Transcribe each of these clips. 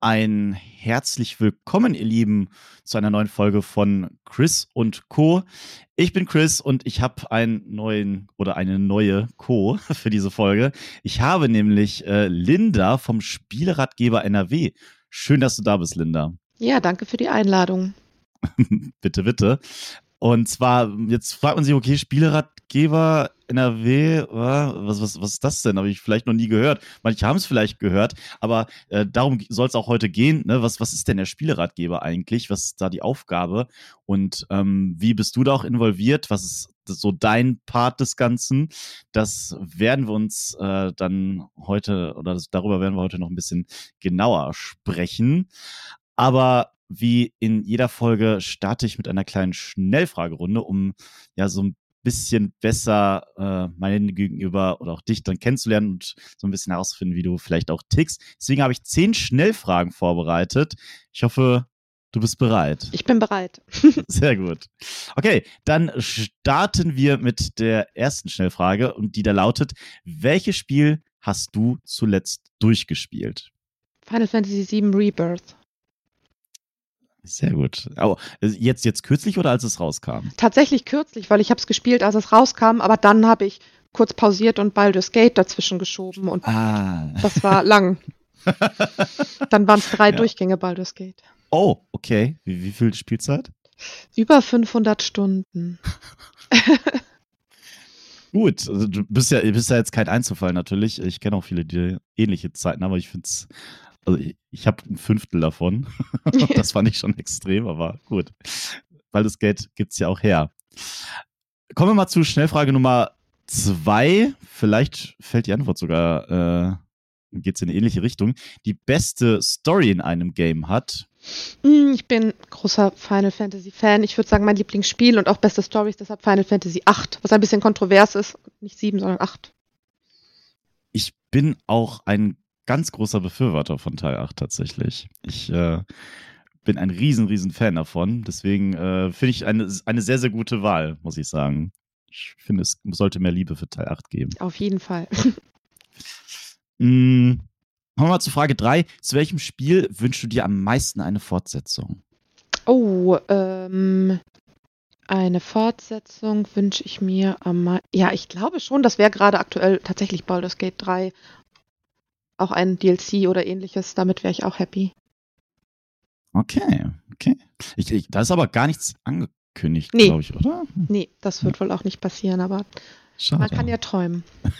ein herzlich willkommen, ihr Lieben, zu einer neuen Folge von Chris und Co. Ich bin Chris und ich habe einen neuen oder eine neue Co. für diese Folge. Ich habe nämlich Linda vom Spieleratgeber NRW. Schön, dass du da bist, Linda. Ja, danke für die Einladung. Bitte, bitte. Und zwar, jetzt fragt man sich, okay, Spieleratgeber NRW, was ist das denn? Habe ich vielleicht noch nie gehört. Manche haben es vielleicht gehört, aber darum soll es auch heute gehen. Ne? Was ist denn der Spieleratgeber eigentlich? Was ist da die Aufgabe? Und wie bist du da auch involviert? Was ist so dein Part des Ganzen? Das werden wir uns dann heute, oder darüber werden wir heute noch ein bisschen genauer sprechen. Aber wie in jeder Folge starte ich mit einer kleinen Schnellfragerunde, um ja so ein bisschen besser meinen Gegenüber oder auch dich dann kennenzulernen und so ein bisschen herauszufinden, wie du vielleicht auch tickst. Deswegen habe ich 10 Schnellfragen vorbereitet. Ich hoffe, du bist bereit. Ich bin bereit. Sehr gut. Okay, dann starten wir mit der ersten Schnellfrage und die da lautet: Welches Spiel hast du zuletzt durchgespielt? Final Fantasy VII Rebirth. Sehr gut. Aber jetzt kürzlich oder als es rauskam? Tatsächlich kürzlich, weil ich habe es gespielt, als es rauskam, aber dann habe ich kurz pausiert und Baldur's Gate dazwischen geschoben und das war lang. Dann waren es 3 Durchgänge Baldur's Gate. Oh, okay. Wie viel Spielzeit? Über 500 Stunden. Gut, also du bist ja jetzt kein Einzelfall natürlich. Ich kenne auch viele, die ähnliche Zeiten haben, aber ich finde es, also ich habe ein Fünftel davon. Das fand ich schon extrem, aber gut. Baldur's Gate gibt es ja auch her. Kommen wir mal zu Schnellfrage Nummer 2. Vielleicht fällt die Antwort sogar, geht es in eine ähnliche Richtung. Die beste Story in einem Game hat. Ich bin großer Final Fantasy Fan. Ich würde sagen, mein Lieblingsspiel und auch beste Story ist deshalb Final Fantasy 8, was ein bisschen kontrovers ist. Nicht 7, sondern 8. Ich bin auch ein ganz großer Befürworter von Teil 8 tatsächlich. Ich bin ein riesen Fan davon. Deswegen finde ich eine sehr, sehr gute Wahl, muss ich sagen. Ich finde, es sollte mehr Liebe für Teil 8 geben. Auf jeden Fall. Kommen wir mal zu Frage 3. Zu welchem Spiel wünschst du dir am meisten eine Fortsetzung? Oh, eine Fortsetzung wünsche ich mir ja, ich glaube schon, das wäre gerade aktuell tatsächlich Baldur's Gate 3. Auch ein DLC oder ähnliches, damit wäre ich auch happy. Okay. Da ist aber gar nichts angekündigt, glaube ich, oder? Nee, das wird wohl auch nicht passieren, aber schade. Man kann ja träumen.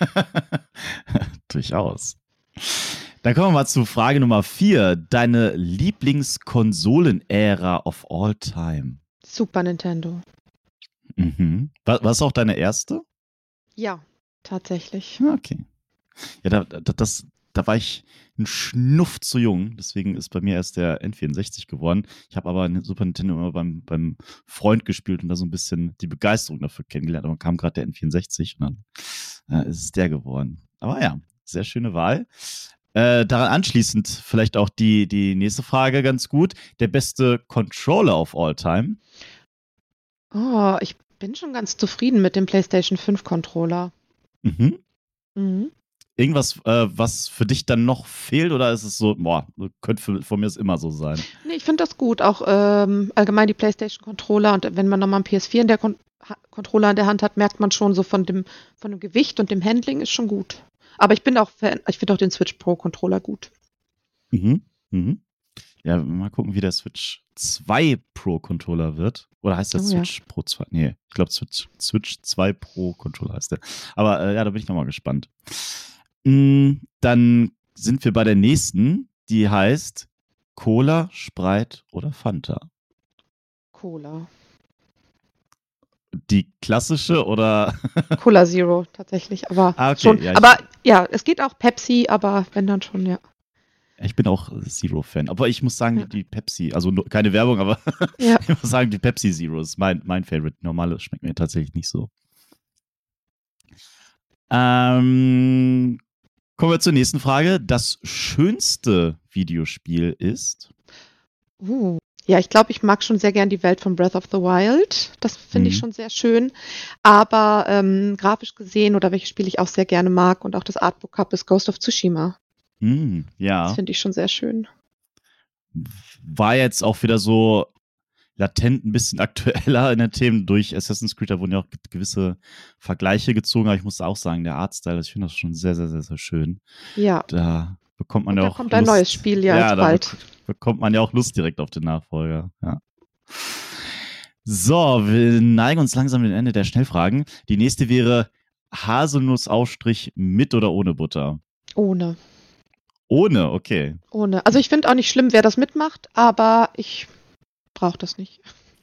Durchaus. Dann kommen wir mal zu Frage Nummer 4. Deine Lieblingskonsolen-Ära of all time? Super Nintendo. Mhm. War es auch deine erste? Ja, tatsächlich. Okay. Ja, da war ich ein Schnuff zu jung, deswegen ist bei mir erst der N64 geworden. Ich habe aber eine Super Nintendo immer beim Freund gespielt und da so ein bisschen die Begeisterung dafür kennengelernt. Aber dann kam gerade der N64 und dann ist es der geworden. Aber ja, sehr schöne Wahl. Daran anschließend vielleicht auch die nächste Frage ganz gut. Der beste Controller of all time? Oh, ich bin schon ganz zufrieden mit dem PlayStation 5 Controller. Mhm. Mhm. Irgendwas, was für dich dann noch fehlt, oder ist es so, könnte von mir es immer so sein? Nee, ich finde das gut. Auch allgemein die PlayStation-Controller. Und wenn man nochmal einen PS4 in der Controller in der Hand hat, merkt man schon so von dem Gewicht und dem Handling ist schon gut. Aber ich bin auch Fan, ich finde auch den Switch Pro Controller gut. Mhm. Ja, mal gucken, wie der Switch 2 Pro Controller wird. Oder heißt der Switch Pro 2? Nee, ich glaube Switch 2 Pro Controller heißt der. Aber ja, da bin ich nochmal gespannt. Dann sind wir bei der nächsten, die heißt Cola, Sprite oder Fanta? Cola. Die klassische oder? Cola Zero tatsächlich, aber okay, schon. Ja, aber ja, es geht auch Pepsi, aber wenn dann schon, ja. Ich bin auch Zero-Fan. Aber ich muss sagen, die Pepsi, also keine Werbung, aber ich muss sagen, die Pepsi Zero ist mein Favorite. Normale schmeckt mir tatsächlich nicht so. Kommen wir zur nächsten Frage. Das schönste Videospiel ist? Ja, ich glaube, ich mag schon sehr gern die Welt von Breath of the Wild. Das finde ich schon sehr schön. Aber grafisch gesehen oder welches Spiel ich auch sehr gerne mag und auch das Artbook habe, ist Ghost of Tsushima. Ja. Das finde ich schon sehr schön. war jetzt auch wieder so latent ein bisschen aktueller in den Themen durch Assassin's Creed. Da wurden ja auch gewisse Vergleiche gezogen, aber ich muss auch sagen, der Artstyle, ich finde das schon sehr, sehr, sehr, sehr schön. Ja. Da bekommt man Und ja da auch kommt Lust. ein neues Spiel ja jetzt bald. Bekommt man ja auch Lust direkt auf den Nachfolger. Ja. So, wir neigen uns langsam dem Ende der Schnellfragen. Die nächste wäre Haselnussaufstrich mit oder ohne Butter? Ohne. Ohne, okay. Ohne. Also ich finde auch nicht schlimm, wer das mitmacht, aber ich brauche das nicht.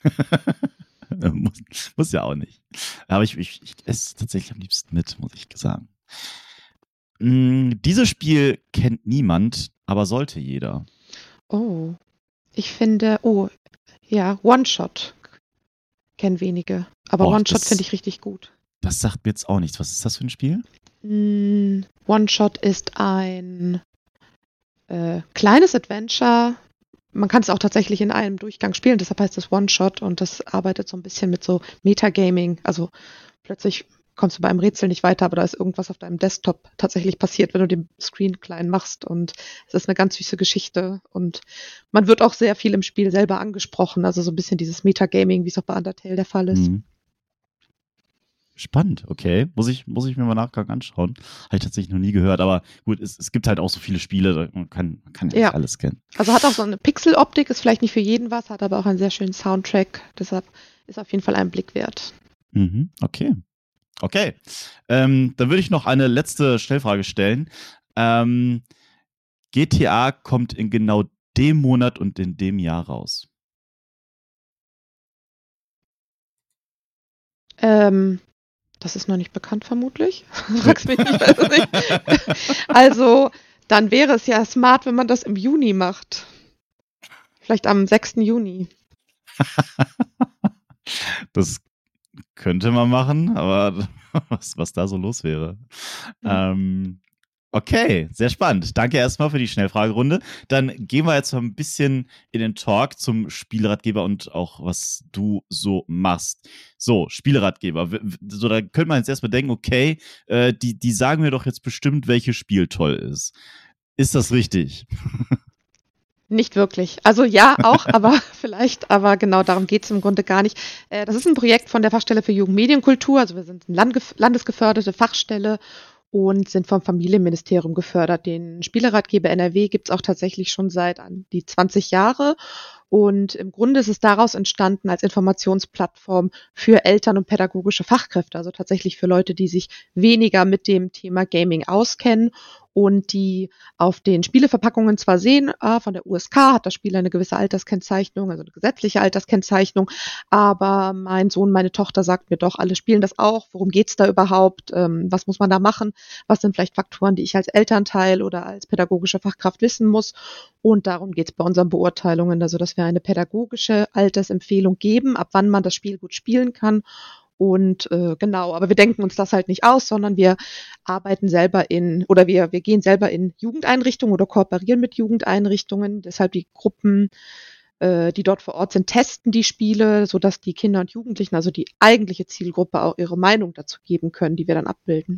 muss ja auch nicht. Aber ich esse tatsächlich am liebsten mit, muss ich sagen. Dieses Spiel kennt niemand, aber sollte jeder. Oh. Ich finde, ja, One-Shot kennen wenige. Aber One-Shot finde ich richtig gut. Das sagt mir jetzt auch nichts. Was ist das für ein Spiel? One-Shot ist ein kleines Adventure. Man kann es auch tatsächlich in einem Durchgang spielen, deshalb heißt es One-Shot und das arbeitet so ein bisschen mit so Metagaming. Also plötzlich kommst du bei einem Rätsel nicht weiter, aber da ist irgendwas auf deinem Desktop tatsächlich passiert, wenn du den Screen klein machst und es ist eine ganz süße Geschichte und man wird auch sehr viel im Spiel selber angesprochen, also so ein bisschen dieses Metagaming, wie es auch bei Undertale der Fall ist. Spannend, okay. Muss ich mir mal Nachgang anschauen. Habe ich tatsächlich noch nie gehört, aber gut, es gibt halt auch so viele Spiele, man kann ja nicht alles kennen. Also hat auch so eine Pixeloptik, ist vielleicht nicht für jeden was, hat aber auch einen sehr schönen Soundtrack, deshalb ist auf jeden Fall ein Blick wert. Okay. Dann würde ich noch eine letzte Schnellfrage stellen. GTA kommt in genau dem Monat und in dem Jahr raus. Das ist noch nicht bekannt, vermutlich. Fragst mich nicht, weiß es nicht. Also, dann wäre es ja smart, wenn man das im Juni macht. Vielleicht am 6. Juni. Das könnte man machen, aber was da so los wäre. Okay, sehr spannend. Danke erstmal für die Schnellfragerunde. Dann gehen wir jetzt mal ein bisschen in den Talk zum Spieleratgeber und auch, was du so machst. So, Spieleratgeber. So, da könnte man jetzt erstmal denken, okay, die sagen mir doch jetzt bestimmt, welches Spiel toll ist. Ist das richtig? Nicht wirklich. Also ja, auch, aber aber genau darum geht es im Grunde gar nicht. Das ist ein Projekt von der Fachstelle für Jugendmedienkultur. Also wir sind eine landesgeförderte Fachstelle und sind vom Familienministerium gefördert. Den Spieleratgeber NRW gibt es auch tatsächlich schon seit an die 20 Jahre. Und im Grunde ist es daraus entstanden als Informationsplattform für Eltern und pädagogische Fachkräfte, also tatsächlich für Leute, die sich weniger mit dem Thema Gaming auskennen und die auf den Spieleverpackungen zwar sehen, von der USK hat das Spiel eine gewisse Alterskennzeichnung, also eine gesetzliche Alterskennzeichnung, aber mein Sohn, meine Tochter sagt mir doch, alle spielen das auch, worum geht's da überhaupt, was muss man da machen, was sind vielleicht Faktoren, die ich als Elternteil oder als pädagogische Fachkraft wissen muss, und darum geht's bei unseren Beurteilungen, also dass wir eine pädagogische Altersempfehlung geben, ab wann man das Spiel gut spielen kann. Und genau, aber wir denken uns das halt nicht aus, sondern wir arbeiten selber wir gehen selber in Jugendeinrichtungen oder kooperieren mit Jugendeinrichtungen. Deshalb die Gruppen, die dort vor Ort sind, testen die Spiele, sodass die Kinder und Jugendlichen, also die eigentliche Zielgruppe, auch ihre Meinung dazu geben können, die wir dann abbilden.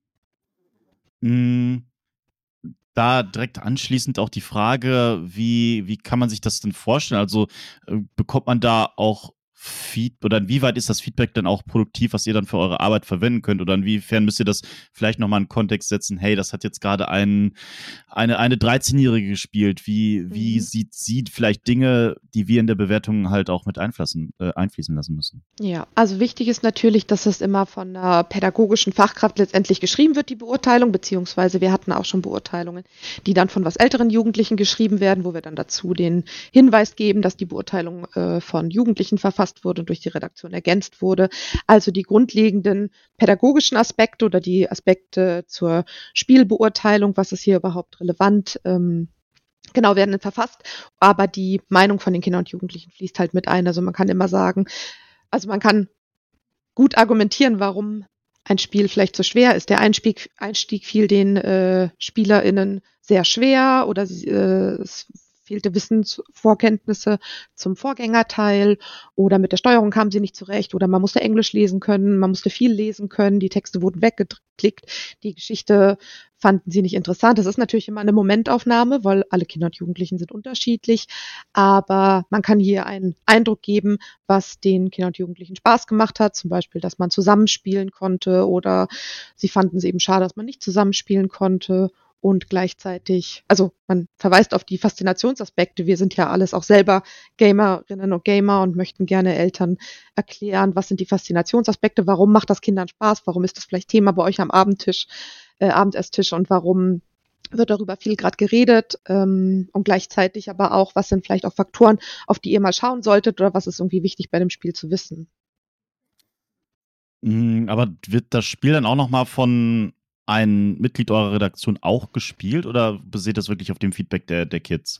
Da direkt anschließend auch die Frage, wie kann man sich das denn vorstellen? Also bekommt man da auch oder inwieweit ist das Feedback dann auch produktiv, was ihr dann für eure Arbeit verwenden könnt? Oder inwiefern müsst ihr das vielleicht nochmal in Kontext setzen? Hey, das hat jetzt gerade eine 13-Jährige gespielt. Wie sieht sie vielleicht Dinge, die wir in der Bewertung halt auch mit einfließen lassen müssen? Ja, also wichtig ist natürlich, dass es immer von einer pädagogischen Fachkraft letztendlich geschrieben wird, die Beurteilung, beziehungsweise wir hatten auch schon Beurteilungen, die dann von was älteren Jugendlichen geschrieben werden, wo wir dann dazu den Hinweis geben, dass die Beurteilung von Jugendlichen verfasst wurde und durch die Redaktion ergänzt wurde. Also die grundlegenden pädagogischen Aspekte oder die Aspekte zur Spielbeurteilung, was ist hier überhaupt relevant, genau, werden verfasst, aber die Meinung von den Kindern und Jugendlichen fließt halt mit ein. Also man kann immer sagen, also man kann gut argumentieren, warum ein Spiel vielleicht so schwer ist. Der Einstieg fiel den SpielerInnen sehr schwer oder es fehlte Wissensvorkenntnisse zum Vorgängerteil oder mit der Steuerung kamen sie nicht zurecht oder man musste Englisch lesen können, man musste viel lesen können, die Texte wurden weggeklickt, die Geschichte fanden sie nicht interessant. Das ist natürlich immer eine Momentaufnahme, weil alle Kinder und Jugendlichen sind unterschiedlich, aber man kann hier einen Eindruck geben, was den Kindern und Jugendlichen Spaß gemacht hat, zum Beispiel, dass man zusammenspielen konnte oder sie fanden es eben schade, dass man nicht zusammenspielen konnte. Und gleichzeitig, also man verweist auf die Faszinationsaspekte. Wir sind ja alles auch selber Gamerinnen und Gamer und möchten gerne Eltern erklären, was sind die Faszinationsaspekte, warum macht das Kindern Spaß, warum ist das vielleicht Thema bei euch am Abendesstisch und warum wird darüber viel gerade geredet und gleichzeitig aber auch, was sind vielleicht auch Faktoren, auf die ihr mal schauen solltet oder was ist irgendwie wichtig bei dem Spiel zu wissen. Aber wird das Spiel dann auch nochmal von einem Mitglied eurer Redaktion auch gespielt oder basiert das wirklich auf dem Feedback der Kids?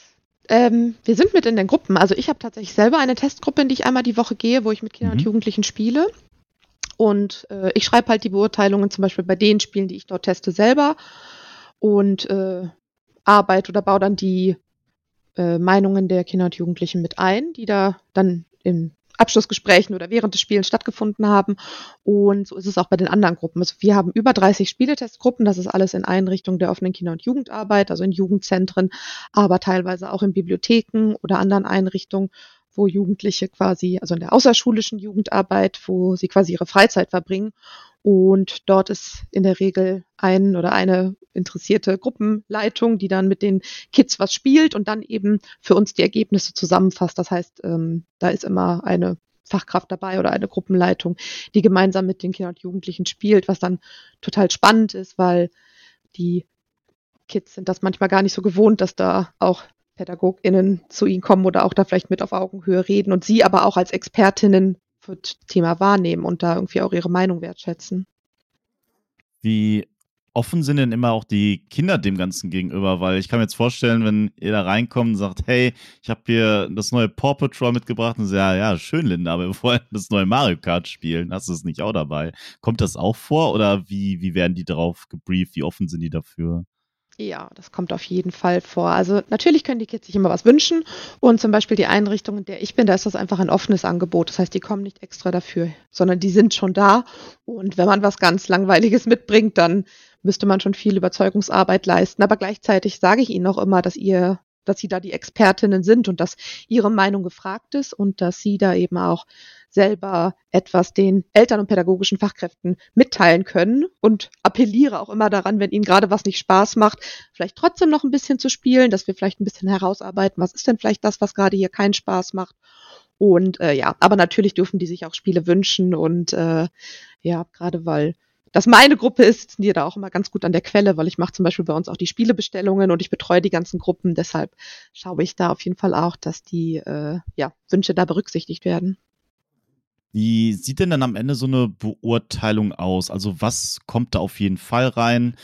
Wir sind mit in den Gruppen. Also ich habe tatsächlich selber eine Testgruppe, in die ich einmal die Woche gehe, wo ich mit Kindern und Jugendlichen spiele. Und ich schreibe halt die Beurteilungen zum Beispiel bei den Spielen, die ich dort teste, selber und arbeite oder baue dann die Meinungen der Kinder und Jugendlichen mit ein, die da dann in Abschlussgesprächen oder während des Spielens stattgefunden haben. Und so ist es auch bei den anderen Gruppen. Also wir haben über 30 Spieletestgruppen. Das ist alles in Einrichtungen der offenen Kinder- und Jugendarbeit, also in Jugendzentren, aber teilweise auch in Bibliotheken oder anderen Einrichtungen, wo Jugendliche quasi, also in der außerschulischen Jugendarbeit, wo sie quasi ihre Freizeit verbringen. Und dort ist in der Regel ein oder eine interessierte Gruppenleitung, die dann mit den Kids was spielt und dann eben für uns die Ergebnisse zusammenfasst. Das heißt, da ist immer eine Fachkraft dabei oder eine Gruppenleitung, die gemeinsam mit den Kindern und Jugendlichen spielt, was dann total spannend ist, weil die Kids sind das manchmal gar nicht so gewohnt, dass da auch PädagogInnen zu ihnen kommen oder auch da vielleicht mit auf Augenhöhe reden und sie aber auch als Expertinnen für das Thema wahrnehmen und da irgendwie auch ihre Meinung wertschätzen. Wie offen sind denn immer auch die Kinder dem Ganzen gegenüber? Weil ich kann mir jetzt vorstellen, wenn ihr da reinkommt und sagt, hey, ich habe hier das neue Paw Patrol mitgebracht und so, ja, schön, Linda, aber wir wollen das neue Mario Kart spielen, hast du es nicht auch dabei? Kommt das auch vor oder wie werden die darauf gebrieft? Wie offen sind die dafür? Ja, das kommt auf jeden Fall vor. Also natürlich können die Kids sich immer was wünschen und zum Beispiel die Einrichtung, in der ich bin, da ist das einfach ein offenes Angebot. Das heißt, die kommen nicht extra dafür, sondern die sind schon da und wenn man was ganz Langweiliges mitbringt, dann müsste man schon viel Überzeugungsarbeit leisten. Aber gleichzeitig sage ich ihnen auch immer, dass sie da die Expertinnen sind und dass ihre Meinung gefragt ist und dass sie da eben auch selber etwas den Eltern und pädagogischen Fachkräften mitteilen können und appelliere auch immer daran, wenn ihnen gerade was nicht Spaß macht, vielleicht trotzdem noch ein bisschen zu spielen, dass wir vielleicht ein bisschen herausarbeiten, was ist denn vielleicht das, was gerade hier keinen Spaß macht. Und ja, aber natürlich dürfen die sich auch Spiele wünschen und ja, gerade weil das meine Gruppe ist, sitzen die da auch immer ganz gut an der Quelle, weil ich mache zum Beispiel bei uns auch die Spielebestellungen und ich betreue die ganzen Gruppen. Deshalb schaue ich da auf jeden Fall auch, dass die Wünsche da berücksichtigt werden. Wie sieht denn dann am Ende so eine Beurteilung aus? Also was kommt da auf jeden Fall rein?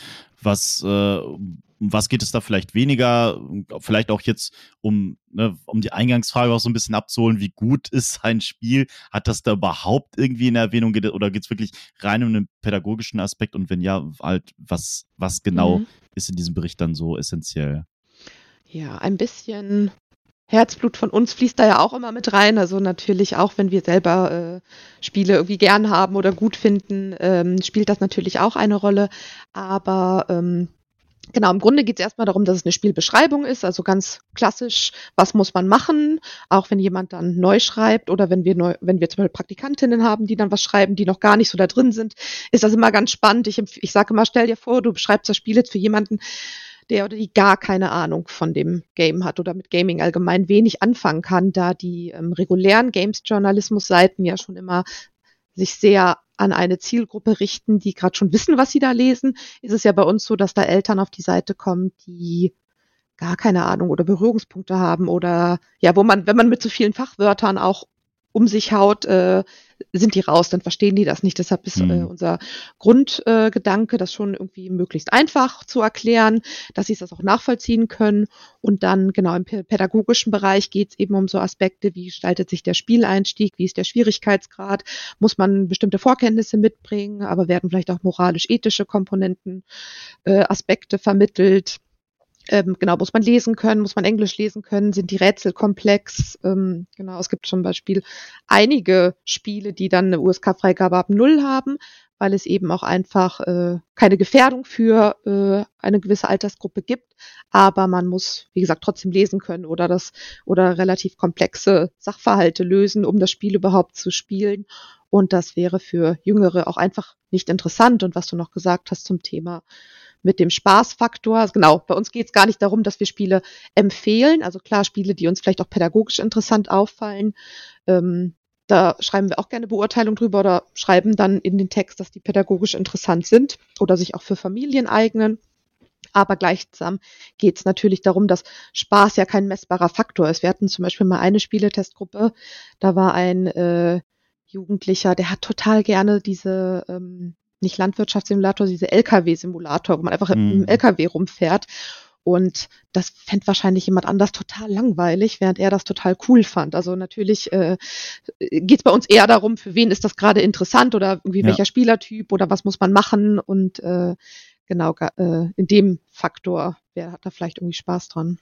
Was geht es da vielleicht weniger? Vielleicht auch jetzt, um die Eingangsfrage auch so ein bisschen abzuholen, wie gut ist ein Spiel? Hat das da überhaupt irgendwie in Erwähnung oder geht es wirklich rein um den pädagogischen Aspekt? Und wenn ja, halt, was genau ist in diesem Bericht dann so essentiell? Ja, ein bisschen Herzblut von uns fließt da ja auch immer mit rein. Also natürlich auch, wenn wir selber Spiele irgendwie gern haben oder gut finden, spielt das natürlich auch eine Rolle. Aber genau, im Grunde geht es erstmal darum, dass es eine Spielbeschreibung ist, also ganz klassisch, was muss man machen, auch wenn jemand dann neu schreibt oder wenn wir zum Beispiel Praktikantinnen haben, die dann was schreiben, die noch gar nicht so da drin sind, ist das immer ganz spannend. Ich sage immer, stell dir vor, du beschreibst das Spiel jetzt für jemanden, der oder die gar keine Ahnung von dem Game hat oder mit Gaming allgemein wenig anfangen kann, da die regulären Games-Journalismus-Seiten ja schon immer sich sehr an eine Zielgruppe richten, die gerade schon wissen, was sie da lesen, ist es ja bei uns so, dass da Eltern auf die Seite kommen, die gar keine Ahnung oder Berührungspunkte haben oder ja, wo man, wenn man mit so vielen Fachwörtern auch um sich haut, sind die raus, dann verstehen die das nicht. Deshalb ist unser Grundgedanke, das schon irgendwie möglichst einfach zu erklären, dass sie das auch nachvollziehen können. Und dann genau im pädagogischen Bereich geht es eben um so Aspekte, wie gestaltet sich der Spieleinstieg, wie ist der Schwierigkeitsgrad, muss man bestimmte Vorkenntnisse mitbringen, aber werden vielleicht auch moralisch-ethische Komponenten, Aspekte vermittelt. Genau, muss man lesen können, muss man Englisch lesen können, sind die Rätsel komplex. Genau, es gibt zum Beispiel einige Spiele, die dann eine USK-Freigabe ab 0 haben, weil es eben auch einfach keine Gefährdung für eine gewisse Altersgruppe gibt. Aber man muss, wie gesagt, trotzdem lesen können oder relativ komplexe Sachverhalte lösen, um das Spiel überhaupt zu spielen. Und das wäre für Jüngere auch einfach nicht interessant. Und was du noch gesagt hast zum Thema mit dem Spaßfaktor. Also genau, bei uns geht es gar nicht darum, dass wir Spiele empfehlen. Also klar, Spiele, die uns vielleicht auch pädagogisch interessant auffallen. Da schreiben wir auch gerne Beurteilung drüber oder schreiben dann in den Text, dass die pädagogisch interessant sind oder sich auch für Familien eignen. Aber gleichsam geht es natürlich darum, dass Spaß ja kein messbarer Faktor ist. Wir hatten zum Beispiel mal eine Spieletestgruppe, da war ein Jugendlicher, der hat total gerne diese nicht Landwirtschaftssimulator, diese LKW-Simulator, wo man einfach im LKW rumfährt. Und das fände wahrscheinlich jemand anders total langweilig, während er das total cool fand. Also natürlich geht es bei uns eher darum, für wen ist das gerade interessant oder irgendwie welcher Spielertyp oder was muss man machen. Und genau, in dem Faktor, wer hat da vielleicht irgendwie Spaß dran.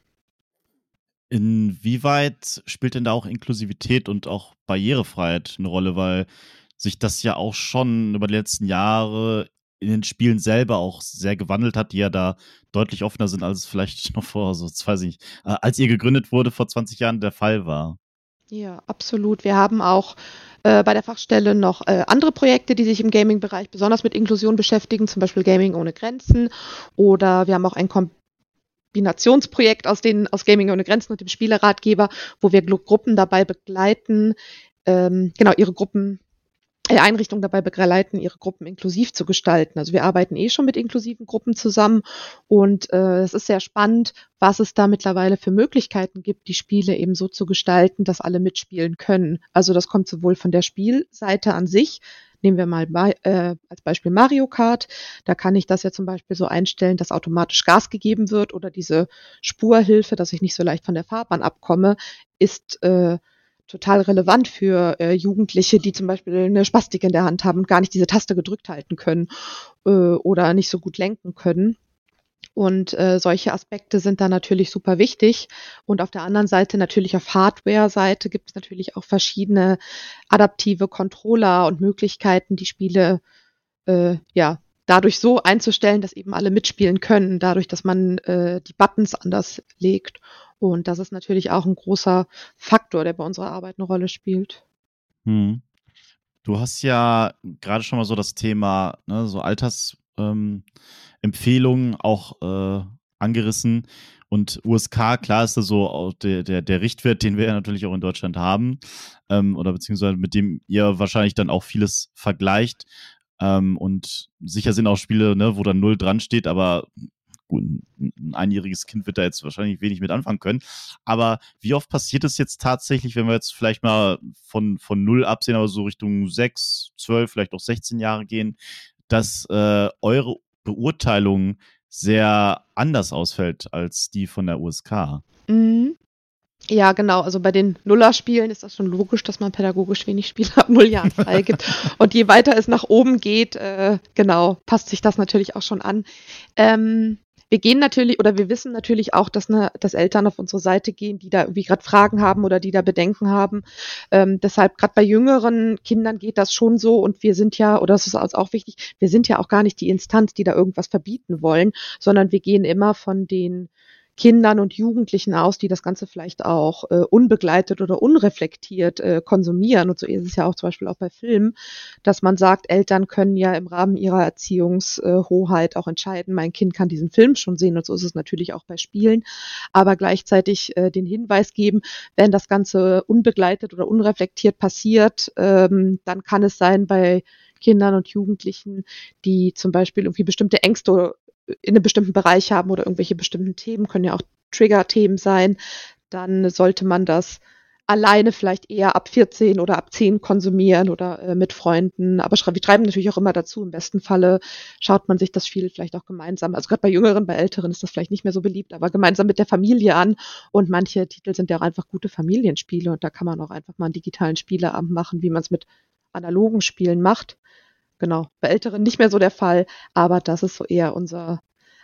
Inwieweit spielt denn da auch Inklusivität und auch Barrierefreiheit eine Rolle? Weil sich das ja auch schon über die letzten Jahre in den Spielen selber auch sehr gewandelt hat, die ja da deutlich offener sind, als es vielleicht noch vor, so, das weiß ich nicht, als ihr gegründet wurde vor 20 Jahren der Fall war. Ja, absolut. Wir haben auch bei der Fachstelle noch andere Projekte, die sich im Gaming-Bereich besonders mit Inklusion beschäftigen, zum Beispiel Gaming ohne Grenzen. Oder wir haben auch ein Kombinationsprojekt aus Gaming ohne Grenzen und dem Spieleratgeber, wo wir Gruppen dabei begleiten, genau, ihre Einrichtungen dabei begleiten, ihre Gruppen inklusiv zu gestalten. Also wir arbeiten schon mit inklusiven Gruppen zusammen und es ist sehr spannend, was es da mittlerweile für Möglichkeiten gibt, die Spiele eben so zu gestalten, dass alle mitspielen können. Also das kommt sowohl von der Spielseite an sich. Nehmen wir mal als Beispiel Mario Kart. Da kann ich das ja zum Beispiel so einstellen, dass automatisch Gas gegeben wird oder diese Spurhilfe, dass ich nicht so leicht von der Fahrbahn abkomme, ist total relevant für Jugendliche, die zum Beispiel eine Spastik in der Hand haben und gar nicht diese Taste gedrückt halten können oder nicht so gut lenken können. Und solche Aspekte sind da natürlich super wichtig. Und auf der anderen Seite, natürlich auf Hardware-Seite, gibt es natürlich auch verschiedene adaptive Controller und Möglichkeiten, die Spiele dadurch so einzustellen, dass eben alle mitspielen können, dadurch, dass man die Buttons anders legt. Und das ist natürlich auch ein großer Faktor, der bei unserer Arbeit eine Rolle spielt. Hm. Du hast ja gerade schon mal so das Thema, ne, so Altersempfehlungen auch angerissen. Und USK, klar ist das so auch der Richtwert, den wir ja natürlich auch in Deutschland haben, oder beziehungsweise mit dem ihr wahrscheinlich dann auch vieles vergleicht. Und sicher sind auch Spiele, ne, wo dann 0 dran steht, aber gut, ein einjähriges Kind wird da jetzt wahrscheinlich wenig mit anfangen können. Aber wie oft passiert es jetzt tatsächlich, wenn wir jetzt vielleicht mal von 0 absehen, aber so Richtung 6, 12, vielleicht auch 16 Jahre gehen, dass eure Beurteilung sehr anders ausfällt als die von der USK? Mhm. Ja, genau. Also bei den Nuller-Spielen ist das schon logisch, dass man pädagogisch wenig Spiele ab 0 Jahren freigibt. Und je weiter es nach oben geht, genau, passt sich das natürlich auch schon an. Wir gehen natürlich oder wir wissen natürlich auch, dass Eltern auf unsere Seite gehen, die da irgendwie gerade Fragen haben oder die da Bedenken haben. Deshalb gerade bei jüngeren Kindern geht das schon so und wir sind ja, oder das ist uns auch wichtig, wir sind ja auch gar nicht die Instanz, die da irgendwas verbieten wollen, sondern wir gehen immer von den Kindern und Jugendlichen aus, die das Ganze vielleicht auch unbegleitet oder unreflektiert konsumieren. Und so ist es ja auch zum Beispiel auch bei Filmen, dass man sagt, Eltern können ja im Rahmen ihrer Erziehungshoheit auch entscheiden, mein Kind kann diesen Film schon sehen. Und so ist es natürlich auch bei Spielen. Aber gleichzeitig den Hinweis geben, wenn das Ganze unbegleitet oder unreflektiert passiert, dann kann es sein bei Kindern und Jugendlichen, die zum Beispiel irgendwie bestimmte Ängste in einem bestimmten Bereich haben oder irgendwelche bestimmten Themen, können ja auch Trigger-Themen sein, dann sollte man das alleine vielleicht eher ab 14 oder ab 10 konsumieren oder mit Freunden. Aber wir treiben natürlich auch immer dazu. Im besten Falle schaut man sich das Spiel vielleicht auch gemeinsam. Also gerade bei Jüngeren, bei Älteren ist das vielleicht nicht mehr so beliebt, aber gemeinsam mit der Familie an. Und manche Titel sind ja auch einfach gute Familienspiele und da kann man auch einfach mal einen digitalen Spieleabend machen, wie man es mit analogen Spielen macht. Genau, bei Älteren nicht mehr so der Fall, aber das ist so eher unser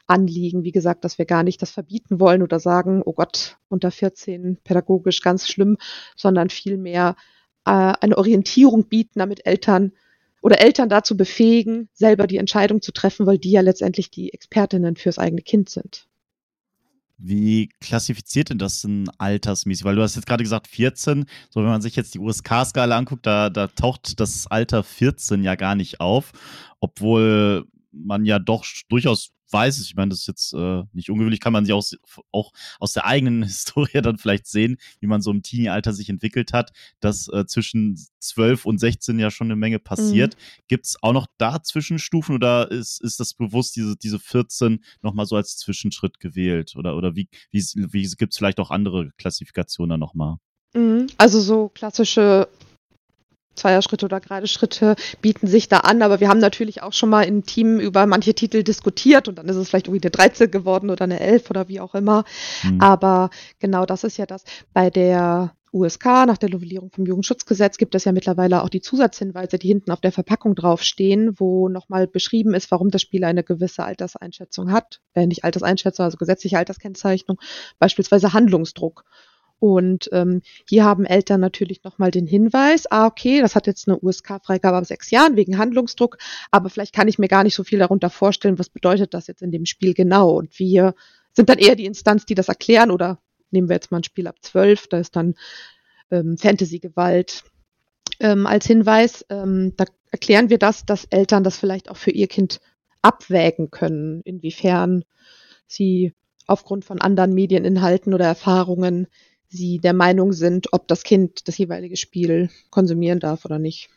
Anliegen. Wie gesagt, dass wir gar nicht das verbieten wollen oder sagen, oh Gott, unter 14 pädagogisch ganz schlimm, sondern vielmehr eine Orientierung bieten, damit Eltern dazu befähigen, selber die Entscheidung zu treffen, weil die ja letztendlich die Expertinnen fürs eigene Kind sind. Wie klassifiziert denn das denn altersmäßig? Weil du hast jetzt gerade gesagt 14, so wenn man sich jetzt die USK-Skala anguckt, da taucht das Alter 14 ja gar nicht auf, obwohl man ja doch durchaus weiß, ich meine, das ist jetzt nicht ungewöhnlich, kann man sich auch aus der eigenen Historie dann vielleicht sehen, wie man so im Teenie-Alter sich entwickelt hat, dass zwischen 12 und 16 ja schon eine Menge passiert. Gibt es auch noch da Zwischenstufen oder ist das bewusst diese 14 nochmal so als Zwischenschritt gewählt? Oder wie gibt es vielleicht auch andere Klassifikationen dann nochmal? Also so klassische Zweierschritte oder gerade Schritte bieten sich da an, aber wir haben natürlich auch schon mal im Team über manche Titel diskutiert und dann ist es vielleicht irgendwie eine 13 geworden oder eine 11 oder wie auch immer. Aber genau das ist ja das. Bei der USK, nach der Novellierung vom Jugendschutzgesetz, gibt es ja mittlerweile auch die Zusatzhinweise, die hinten auf der Verpackung draufstehen, wo nochmal beschrieben ist, warum das Spiel eine gewisse Alterseinschätzung hat. Nicht Alterseinschätzung, also gesetzliche Alterskennzeichnung, beispielsweise Handlungsdruck. Und hier haben Eltern natürlich nochmal den Hinweis, okay, das hat jetzt eine USK-Freigabe ab 6 Jahren wegen Handlungsdruck, aber vielleicht kann ich mir gar nicht so viel darunter vorstellen, was bedeutet das jetzt in dem Spiel genau. Und wir sind dann eher die Instanz, die das erklären, oder nehmen wir jetzt mal ein Spiel ab 12, da ist dann Fantasy-Gewalt als Hinweis. Da erklären wir das, dass Eltern das vielleicht auch für ihr Kind abwägen können, inwiefern sie aufgrund von anderen Medieninhalten oder Erfahrungen sie der Meinung sind, ob das Kind das jeweilige Spiel konsumieren darf oder nicht.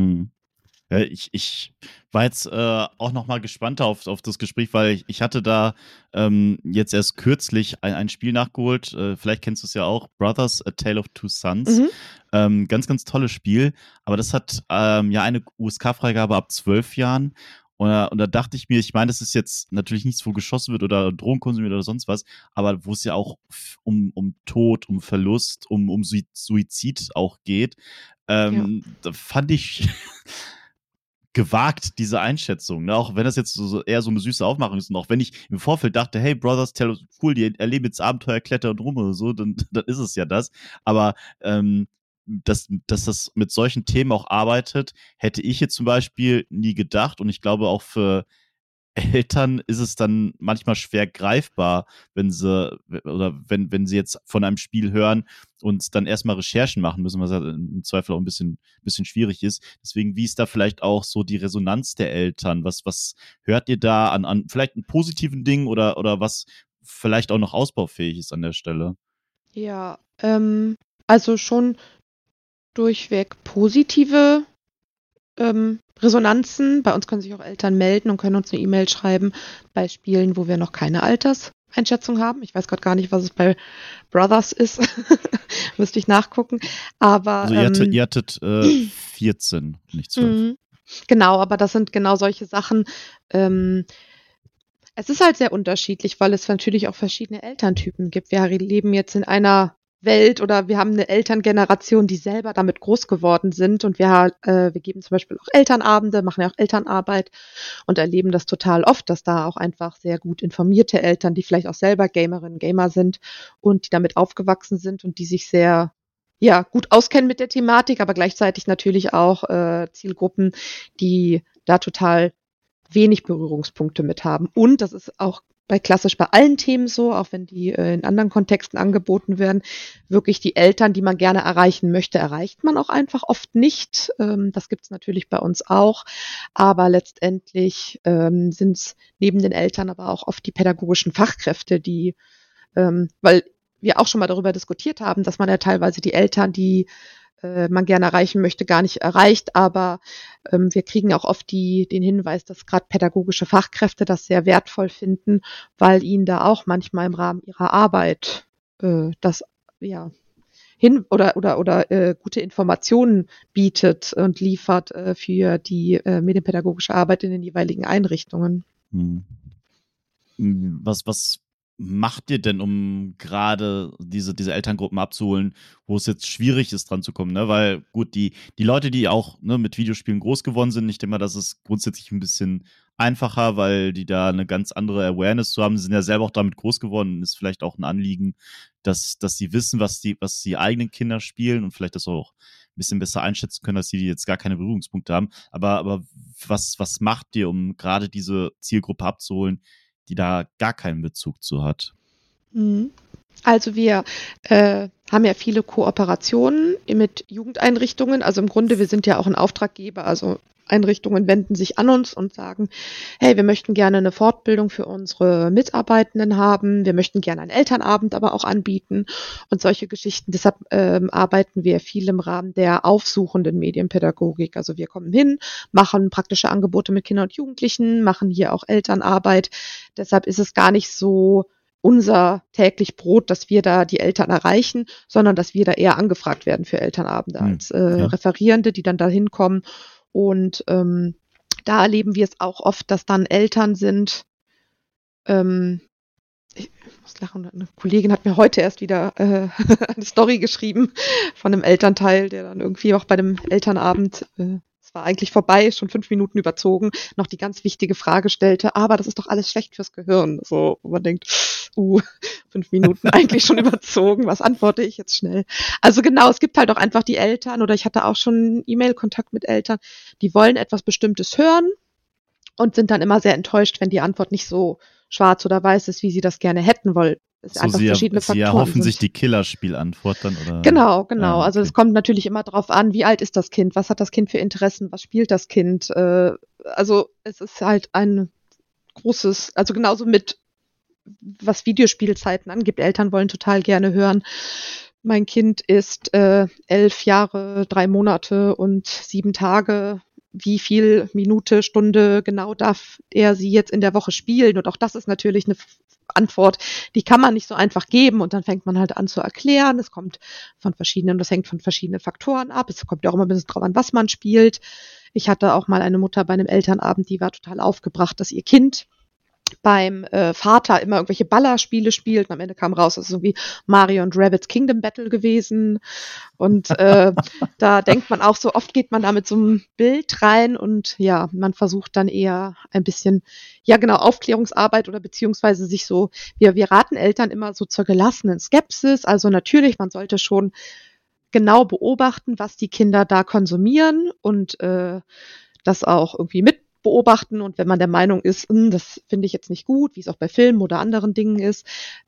Ich war jetzt auch noch mal gespannter auf das Gespräch, weil ich hatte da jetzt erst kürzlich ein Spiel nachgeholt. Vielleicht kennst du es ja auch, Brothers, A Tale of Two Sons. Ganz, ganz tolles Spiel. Aber das hat ja eine USK-Freigabe ab 12 Jahren. Und da dachte ich mir, ich meine, das ist jetzt natürlich nichts, wo geschossen wird oder Drogen konsumiert oder sonst was, aber wo es ja auch um Tod, um Verlust, um Suizid auch geht. Da fand ich gewagt, diese Einschätzung. Ne? Auch wenn das jetzt eher so eine süße Aufmachung ist und auch wenn ich im Vorfeld dachte, hey, Brothers, cool, die erleben jetzt Abenteuer, Kletter und rum oder so, dann ist es ja das. Aber dass das mit solchen Themen auch arbeitet, hätte ich jetzt zum Beispiel nie gedacht. Und ich glaube auch für Eltern ist es dann manchmal schwer greifbar, wenn sie jetzt von einem Spiel hören und dann erstmal Recherchen machen müssen, was ja im Zweifel auch ein bisschen schwierig ist. Deswegen, wie ist da vielleicht auch so die Resonanz der Eltern? Was hört ihr da an vielleicht einen positiven Dingen oder was vielleicht auch noch ausbaufähig ist an der Stelle? Ja, also schon durchweg positive Resonanzen. Bei uns können sich auch Eltern melden und können uns eine E-Mail schreiben bei Spielen, wo wir noch keine Alterseinschätzung haben. Ich weiß gerade gar nicht, was es bei Brothers ist. Müsste ich nachgucken. Aber also ihr hattet 14, nicht 12. Genau, aber das sind genau solche Sachen. Es ist halt sehr unterschiedlich, weil es natürlich auch verschiedene Elterntypen gibt. Wir leben jetzt in einer Welt oder wir haben eine Elterngeneration, die selber damit groß geworden sind und wir geben zum Beispiel auch Elternabende, machen ja auch Elternarbeit und erleben das total oft, dass da auch einfach sehr gut informierte Eltern, die vielleicht auch selber Gamerinnen, Gamer sind und die damit aufgewachsen sind und die sich sehr gut auskennen mit der Thematik, aber gleichzeitig natürlich auch Zielgruppen, die da total wenig Berührungspunkte mit haben. Und das ist auch klassisch bei allen Themen so, auch wenn die in anderen Kontexten angeboten werden, wirklich die Eltern, die man gerne erreichen möchte, erreicht man auch einfach oft nicht. Das gibt es natürlich bei uns auch. Aber letztendlich sind es neben den Eltern aber auch oft die pädagogischen Fachkräfte, die, weil wir auch schon mal darüber diskutiert haben, dass man ja teilweise die Eltern, die man gerne erreichen möchte, gar nicht erreicht. Aber wir kriegen auch oft den Hinweis, dass gerade pädagogische Fachkräfte das sehr wertvoll finden, weil ihnen da auch manchmal im Rahmen ihrer Arbeit das gute Informationen bietet und liefert für die medienpädagogische Arbeit in den jeweiligen Einrichtungen. Was macht ihr denn, um gerade diese Elterngruppen abzuholen, wo es jetzt schwierig ist, dran zu kommen? Ne? Weil gut, die Leute, die auch mit Videospielen groß geworden sind, ich denke mal, das ist grundsätzlich ein bisschen einfacher, weil die da eine ganz andere Awareness zu haben. Die sind ja selber auch damit groß geworden. Ist vielleicht auch ein Anliegen, dass sie wissen, was die eigenen Kinder spielen und vielleicht das auch ein bisschen besser einschätzen können, als die jetzt gar keine Berührungspunkte haben. Aber was macht ihr, um gerade diese Zielgruppe abzuholen, die da gar keinen Bezug zu hat? Mhm. Also wir haben ja viele Kooperationen mit Jugendeinrichtungen. Also im Grunde, wir sind ja auch ein Auftraggeber. Also Einrichtungen wenden sich an uns und sagen, hey, wir möchten gerne eine Fortbildung für unsere Mitarbeitenden haben. Wir möchten gerne einen Elternabend aber auch anbieten und solche Geschichten. Deshalb arbeiten wir viel im Rahmen der aufsuchenden Medienpädagogik. Also wir kommen hin, machen praktische Angebote mit Kindern und Jugendlichen, machen hier auch Elternarbeit. Deshalb ist es gar nicht so unser täglich Brot, dass wir da die Eltern erreichen, sondern dass wir da eher angefragt werden für Elternabende als Okay. Referierende, die dann da hinkommen. Und da erleben wir es auch oft, dass dann Eltern sind. Ich muss lachen, eine Kollegin hat mir heute erst wieder eine Story geschrieben von einem Elternteil, der dann irgendwie auch bei dem Elternabend, es war eigentlich vorbei, schon 5 Minuten überzogen, noch die ganz wichtige Frage stellte, aber das ist doch alles schlecht fürs Gehirn. So, wo man denkt, 5 Minuten eigentlich schon überzogen, was antworte ich jetzt schnell? Also genau, es gibt halt auch einfach die Eltern, oder ich hatte auch schon E-Mail-Kontakt mit Eltern, die wollen etwas Bestimmtes hören und sind dann immer sehr enttäuscht, wenn die Antwort nicht so schwarz oder weiß ist, wie sie das gerne hätten, weil es So, einfach verschiedene sie Faktoren erhoffen sich sind. die Killerspielantwort dann, oder? Genau, Ah, genau. Also es okay. kommt natürlich immer darauf an, wie alt ist das Kind, was hat das Kind für Interessen, was spielt das Kind. Also es ist halt ein großes, also genauso mit, was Videospielzeiten angeht. Eltern wollen total gerne hören, mein Kind ist 11 Jahre, 3 Monate und 7 Tage. Wie viel Minute, Stunde genau darf er sie jetzt in der Woche spielen? Und auch das ist natürlich eine Antwort, die kann man nicht so einfach geben. Und dann fängt man halt an zu erklären. Es kommt von verschiedenen, das hängt von verschiedenen Faktoren ab. Es kommt ja auch immer ein bisschen drauf an, was man spielt. Ich hatte auch mal eine Mutter bei einem Elternabend, die war total aufgebracht, dass ihr Kind beim Vater immer irgendwelche Ballerspiele spielt. Und am Ende kam raus, das ist irgendwie Mario und Rabbids Kingdom Battle gewesen. Und da denkt man auch so, oft geht man da mit so einem Bild rein und ja, man versucht dann eher ein bisschen, ja genau, Aufklärungsarbeit oder beziehungsweise sich so, wir raten Eltern immer so zur gelassenen Skepsis. Also natürlich, man sollte schon genau beobachten, was die Kinder da konsumieren und das auch irgendwie mit beobachten, und wenn man der Meinung ist, das finde ich jetzt nicht gut, wie es auch bei Filmen oder anderen Dingen ist,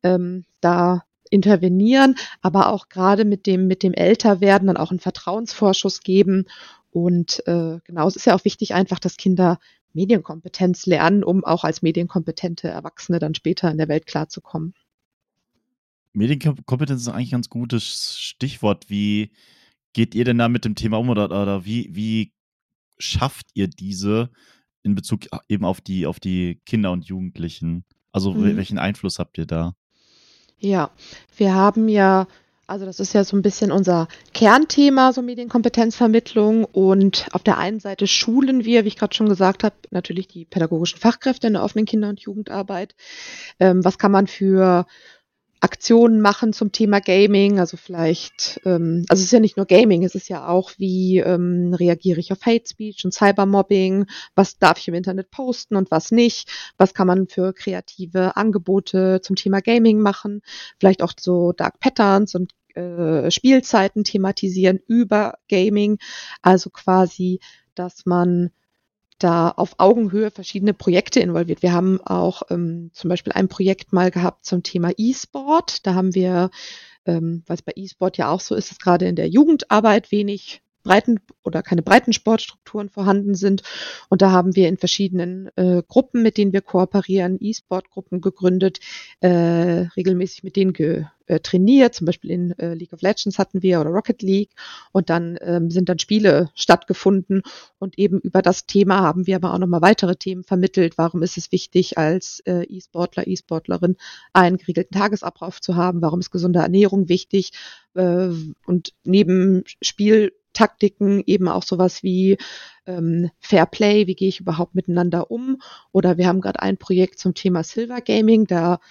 da intervenieren, aber auch gerade mit dem Älterwerden dann auch einen Vertrauensvorschuss geben. Und genau, es ist ja auch wichtig einfach, dass Kinder Medienkompetenz lernen, um auch als medienkompetente Erwachsene dann später in der Welt klarzukommen. Medienkompetenz ist eigentlich ein ganz gutes Stichwort. Wie geht ihr denn da mit dem Thema um, oder wie schafft ihr diese in Bezug eben auf die Kinder und Jugendlichen? Also Mhm. welchen Einfluss habt ihr da? Ja, wir haben ja, also das ist ja so ein bisschen unser Kernthema, so Medienkompetenzvermittlung. Und auf der einen Seite schulen wir, wie ich gerade schon gesagt habe, natürlich die pädagogischen Fachkräfte in der offenen Kinder- und Jugendarbeit. Was kann man für Aktionen machen zum Thema Gaming? Also vielleicht, also es ist ja nicht nur Gaming, es ist ja auch, wie reagiere ich auf Hate Speech und Cybermobbing? Was darf ich im Internet posten und was nicht? Was kann man für kreative Angebote zum Thema Gaming machen? Vielleicht auch so Dark Patterns und Spielzeiten thematisieren über Gaming. Also quasi, dass man da auf Augenhöhe verschiedene Projekte involviert. Wir haben auch zum Beispiel ein Projekt mal gehabt zum Thema E-Sport. Da haben wir, weil es bei E-Sport ja auch so ist, dass gerade in der Jugendarbeit wenig Breiten oder keine Breitensportstrukturen vorhanden sind. Und da haben wir in verschiedenen Gruppen, mit denen wir kooperieren, E-Sport-Gruppen gegründet, regelmäßig mit denen trainiert. Zum Beispiel in League of Legends hatten wir oder Rocket League. Und dann sind dann Spiele stattgefunden. Und eben über das Thema haben wir aber auch nochmal weitere Themen vermittelt. Warum ist es wichtig, als E-Sportler, E-Sportlerin einen geregelten Tagesablauf zu haben? Warum ist gesunde Ernährung wichtig? Und neben Spieltaktiken eben auch sowas wie Fair Play, wie gehe ich überhaupt miteinander um? Oder wir haben gerade ein Projekt zum Thema Silver Gaming, da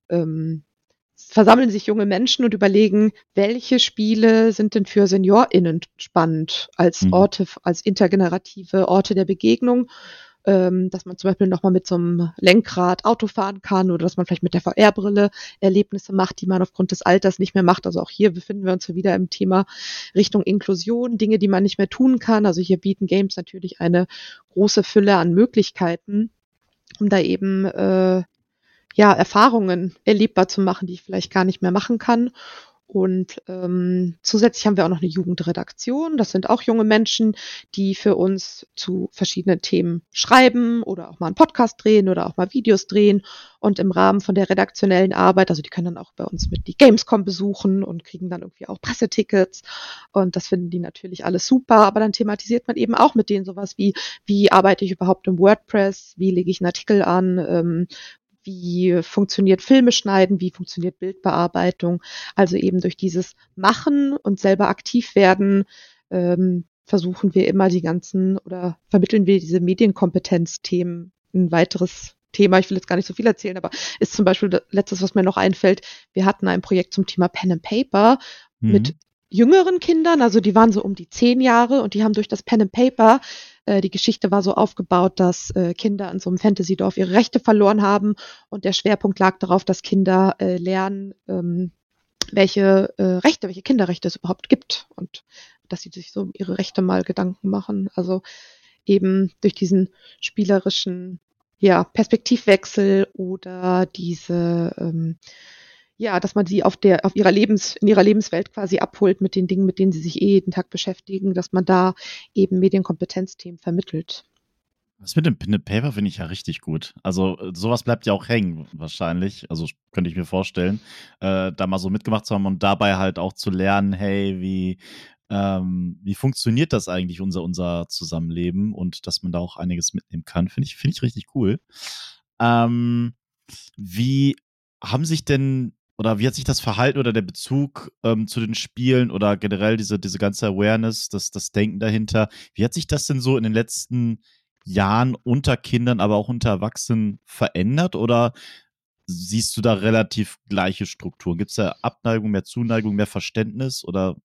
versammeln sich junge Menschen und überlegen, welche Spiele sind denn für SeniorInnen spannend als Orte, als intergenerative Orte der Begegnung, dass man zum Beispiel nochmal mit so einem Lenkrad Auto fahren kann oder dass man vielleicht mit der VR-Brille Erlebnisse macht, die man aufgrund des Alters nicht mehr macht. Also auch hier befinden wir uns wieder im Thema Richtung Inklusion, Dinge, die man nicht mehr tun kann. Also hier bieten Games natürlich eine große Fülle an Möglichkeiten, um da eben Erfahrungen erlebbar zu machen, die ich vielleicht gar nicht mehr machen kann. Und zusätzlich haben wir auch noch eine Jugendredaktion. Das sind auch junge Menschen, die für uns zu verschiedenen Themen schreiben oder auch mal einen Podcast drehen oder auch mal Videos drehen. Und im Rahmen von der redaktionellen Arbeit, also die können dann auch bei uns mit die Gamescom besuchen und kriegen dann irgendwie auch Pressetickets. Und das finden die natürlich alles super. Aber dann thematisiert man eben auch mit denen sowas wie arbeite ich überhaupt im WordPress? Wie lege ich einen Artikel an? Wie funktioniert Filme schneiden, wie funktioniert Bildbearbeitung. Also eben durch dieses Machen und selber aktiv werden, versuchen wir immer oder vermitteln wir diese Medienkompetenzthemen. Ein weiteres Thema, ich will jetzt gar nicht so viel erzählen, aber ist zum Beispiel das Letztes, was mir noch einfällt. Wir hatten ein Projekt zum Thema Pen and Paper mit jüngeren Kindern, also die waren so um die 10 Jahre und die haben durch das Pen and Paper, die Geschichte war so aufgebaut, dass Kinder in so einem Fantasy-Dorf ihre Rechte verloren haben und der Schwerpunkt lag darauf, dass Kinder lernen, welche Kinderrechte es überhaupt gibt und dass sie sich so um ihre Rechte mal Gedanken machen. Also eben durch diesen spielerischen Perspektivwechsel oder dass man sie in ihrer Lebenswelt quasi abholt mit den Dingen, mit denen sie sich jeden Tag beschäftigen, dass man da eben Medienkompetenzthemen vermittelt. Das mit dem Pen and Paper finde ich ja richtig gut. Also sowas bleibt ja auch hängen wahrscheinlich. Also könnte ich mir vorstellen, da mal so mitgemacht zu haben und dabei halt auch zu lernen, hey, wie funktioniert das eigentlich, unser Zusammenleben und dass man da auch einiges mitnehmen kann, finde ich richtig cool. Wie haben sich denn oder wie hat sich das Verhalten oder der Bezug zu den Spielen oder generell diese ganze Awareness, das Denken dahinter, wie hat sich das denn so in den letzten Jahren unter Kindern, aber auch unter Erwachsenen verändert oder siehst du da relativ gleiche Strukturen? Gibt es da Abneigung, mehr Zuneigung, mehr Verständnis oder?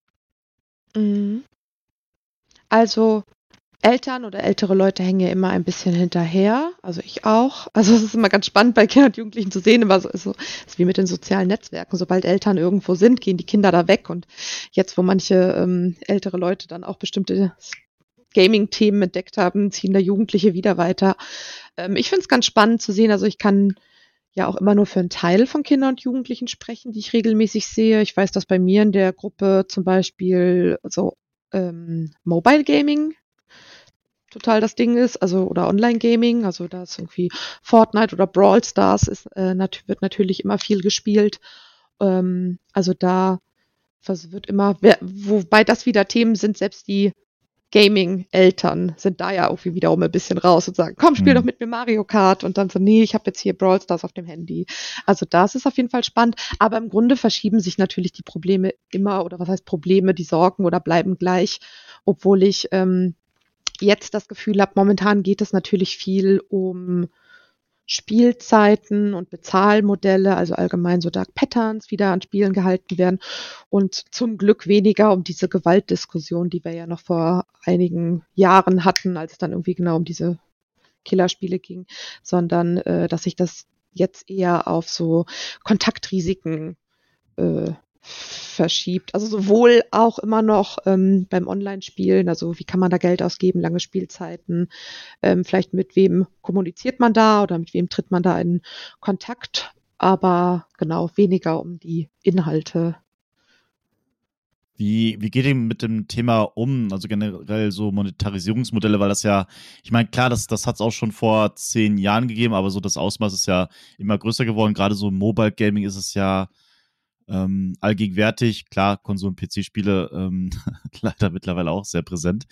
Also Eltern oder ältere Leute hängen ja immer ein bisschen hinterher, also ich auch. Also es ist immer ganz spannend bei Kindern und Jugendlichen zu sehen, immer so, es ist wie mit den sozialen Netzwerken. Sobald Eltern irgendwo sind, gehen die Kinder da weg. Und jetzt, wo manche ältere Leute dann auch bestimmte Gaming-Themen entdeckt haben, ziehen da Jugendliche wieder weiter. Ich finde es ganz spannend zu sehen. Also ich kann ja auch immer nur für einen Teil von Kindern und Jugendlichen sprechen, die ich regelmäßig sehe. Ich weiß, dass bei mir in der Gruppe zum Beispiel so Mobile Gaming total das Ding ist, also oder Online-Gaming, also da ist irgendwie Fortnite oder Brawl Stars wird natürlich immer viel gespielt. Also da wird immer, wobei das wieder Themen sind, selbst die Gaming-Eltern sind da ja irgendwie wiederum ein bisschen raus und sagen, komm, spiel doch mit mir Mario Kart und dann so, nee, ich habe jetzt hier Brawl Stars auf dem Handy. Also das ist auf jeden Fall spannend, aber im Grunde verschieben sich natürlich die Probleme immer, oder was heißt Probleme, die Sorgen oder bleiben gleich, obwohl ich jetzt das Gefühl habe, momentan geht es natürlich viel um Spielzeiten und Bezahlmodelle, also allgemein so Dark Patterns, wie da an Spielen gehalten werden und zum Glück weniger um diese Gewaltdiskussion, die wir ja noch vor einigen Jahren hatten, als es dann irgendwie genau um diese Killerspiele ging, sondern dass sich das jetzt eher auf so Kontaktrisiken verschiebt. Also sowohl auch immer noch beim Online-Spielen, also wie kann man da Geld ausgeben, lange Spielzeiten, vielleicht mit wem kommuniziert man da oder mit wem tritt man da in Kontakt, aber genau weniger um die Inhalte. Wie geht ihr mit dem Thema um? Also generell so Monetarisierungsmodelle, weil das ja, ich meine, klar, das hat es auch schon vor 10 Jahren gegeben, aber so das Ausmaß ist ja immer größer geworden. Gerade so im Mobile Gaming ist es ja allgegenwärtig. Klar, Konsum- und PC-Spiele leider mittlerweile auch sehr präsent.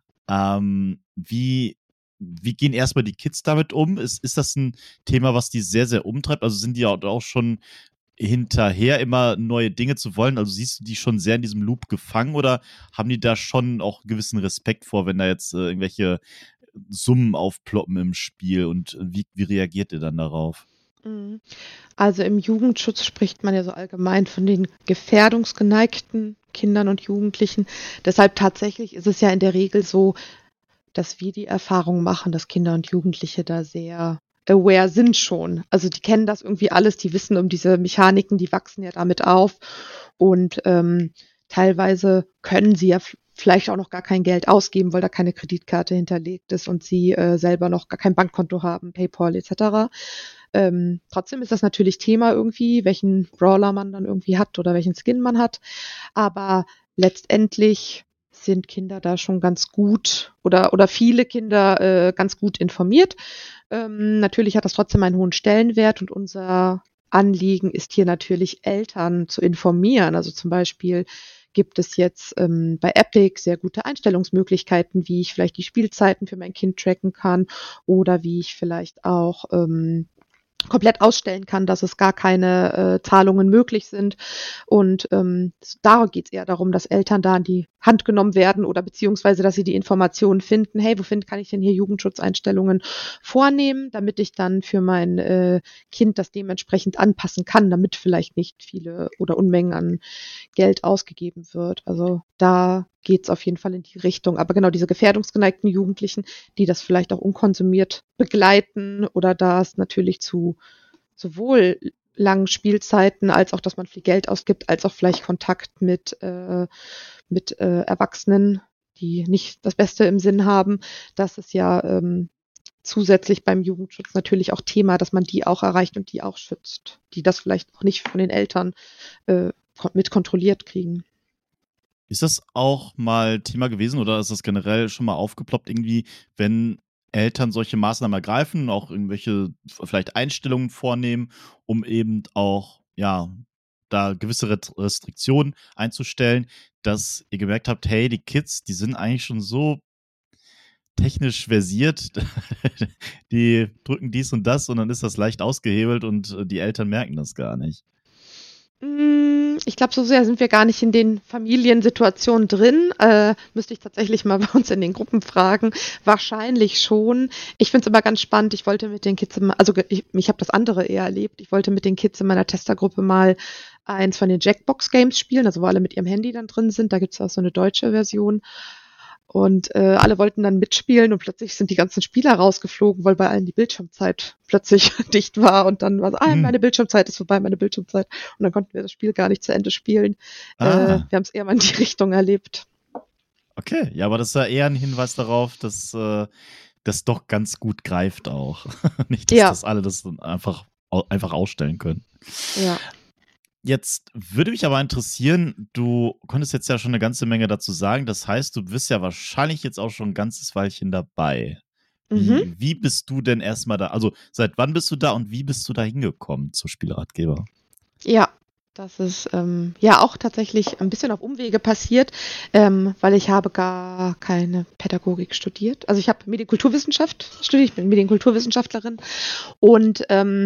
Wie gehen erstmal die Kids damit um? Ist das ein Thema, was die sehr, sehr umtreibt? Also sind die auch schon hinterher, immer neue Dinge zu wollen? Also siehst du die schon sehr in diesem Loop gefangen oder haben die da schon auch einen gewissen Respekt vor, wenn da jetzt irgendwelche Summen aufploppen im Spiel und wie reagiert ihr dann darauf? Mhm. Also im Jugendschutz spricht man ja so allgemein von den gefährdungsgeneigten Kindern und Jugendlichen. Deshalb tatsächlich ist es ja in der Regel so, dass wir die Erfahrung machen, dass Kinder und Jugendliche da sehr aware sind schon. Also die kennen das irgendwie alles, die wissen um diese Mechaniken, die wachsen ja damit auf und teilweise können sie ja vielleicht auch noch gar kein Geld ausgeben, weil da keine Kreditkarte hinterlegt ist und sie selber noch gar kein Bankkonto haben, PayPal etc. Trotzdem ist das natürlich Thema irgendwie, welchen Brawler man dann irgendwie hat oder welchen Skin man hat. Aber letztendlich sind Kinder da schon ganz gut oder viele Kinder ganz gut informiert. Natürlich hat das trotzdem einen hohen Stellenwert und unser Anliegen ist hier natürlich Eltern zu informieren. Also zum Beispiel gibt es jetzt bei Epic sehr gute Einstellungsmöglichkeiten, wie ich vielleicht die Spielzeiten für mein Kind tracken kann oder wie ich vielleicht auch komplett ausstellen kann, dass es gar keine Zahlungen möglich sind. Und da geht es eher darum, dass Eltern da an die Hand genommen werden oder beziehungsweise, dass sie die Informationen finden, hey, kann ich denn hier Jugendschutzeinstellungen vornehmen, damit ich dann für mein Kind das dementsprechend anpassen kann, damit vielleicht nicht viele oder Unmengen an Geld ausgegeben wird. Also da geht es auf jeden Fall in die Richtung. Aber genau diese gefährdungsgeneigten Jugendlichen, die das vielleicht auch unkonsumiert begleiten oder da es natürlich zu sowohl langen Spielzeiten als auch, dass man viel Geld ausgibt, als auch vielleicht Kontakt mit Erwachsenen, die nicht das Beste im Sinn haben. Das ist ja zusätzlich beim Jugendschutz natürlich auch Thema, dass man die auch erreicht und die auch schützt, die das vielleicht auch nicht von den Eltern mit kontrolliert kriegen. Ist das auch mal Thema gewesen oder ist das generell schon mal aufgeploppt irgendwie, wenn Eltern solche Maßnahmen ergreifen, auch irgendwelche vielleicht Einstellungen vornehmen, um eben auch, ja, da gewisse Restriktionen einzustellen, dass ihr gemerkt habt, hey, die Kids, die sind eigentlich schon so technisch versiert, die drücken dies und das und dann ist das leicht ausgehebelt und die Eltern merken das gar nicht. Ich glaube, so sehr sind wir gar nicht in den Familiensituationen drin. Müsste ich tatsächlich mal bei uns in den Gruppen fragen. Wahrscheinlich schon. Ich finde es immer ganz spannend. Ich wollte mit den Kids ich habe das andere eher erlebt. Ich wollte mit den Kids in meiner Testergruppe mal eins von den Jackbox-Games spielen, also wo alle mit ihrem Handy dann drin sind. Da gibt es auch so eine deutsche Version. Und alle wollten dann mitspielen und plötzlich sind die ganzen Spieler rausgeflogen, weil bei allen die Bildschirmzeit plötzlich dicht war und dann war so, Hm. meine Bildschirmzeit ist vorbei, meine Bildschirmzeit. Und dann konnten wir das Spiel gar nicht zu Ende spielen. Wir Ah, haben es eher mal in die Richtung erlebt. okay. Ja, aber das ist ja eher ein Hinweis darauf, dass das doch ganz gut greift auch. Nicht, dass Ja, das alle das dann einfach ausstellen können. ja. Jetzt würde mich aber interessieren, du konntest jetzt ja schon eine ganze Menge dazu sagen. Das heißt, du bist ja wahrscheinlich jetzt auch schon ein ganzes Weilchen dabei. Mhm. Wie bist du denn erstmal da? Also, seit wann bist du da und wie bist du da hingekommen zur Spieleratgeber? Ja, das ist ja auch tatsächlich ein bisschen auf Umwege passiert, weil ich habe gar keine Pädagogik studiert. Also ich habe Medienkulturwissenschaft studiert, ich bin Medienkulturwissenschaftlerin und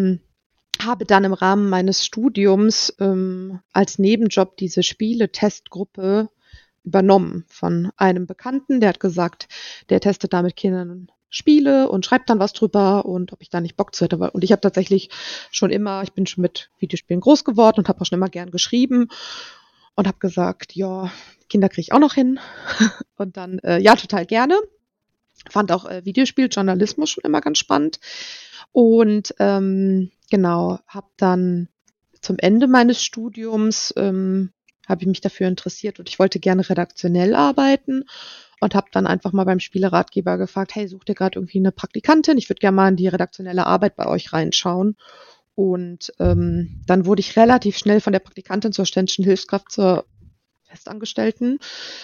habe dann im Rahmen meines Studiums als Nebenjob diese Spiele-Testgruppe übernommen von einem Bekannten, der hat gesagt, der testet da mit Kindern Spiele und schreibt dann was drüber und ob ich da nicht Bock zu hätte. Und ich habe tatsächlich ich bin schon mit Videospielen groß geworden und habe auch schon immer gern geschrieben und habe gesagt, ja, Kinder kriege ich auch noch hin. Und dann, ja, total gerne. Fand auch Videospieljournalismus schon immer ganz spannend. Und genau, habe dann zum Ende meines Studiums habe ich mich dafür interessiert und ich wollte gerne redaktionell arbeiten und habe dann einfach mal beim Spieleratgeber gefragt, hey, sucht ihr gerade irgendwie eine Praktikantin? Ich würde gerne mal in die redaktionelle Arbeit bei euch reinschauen. Und dann wurde ich relativ schnell von der Praktikantin zur ständischen Hilfskraft zur Festangestellten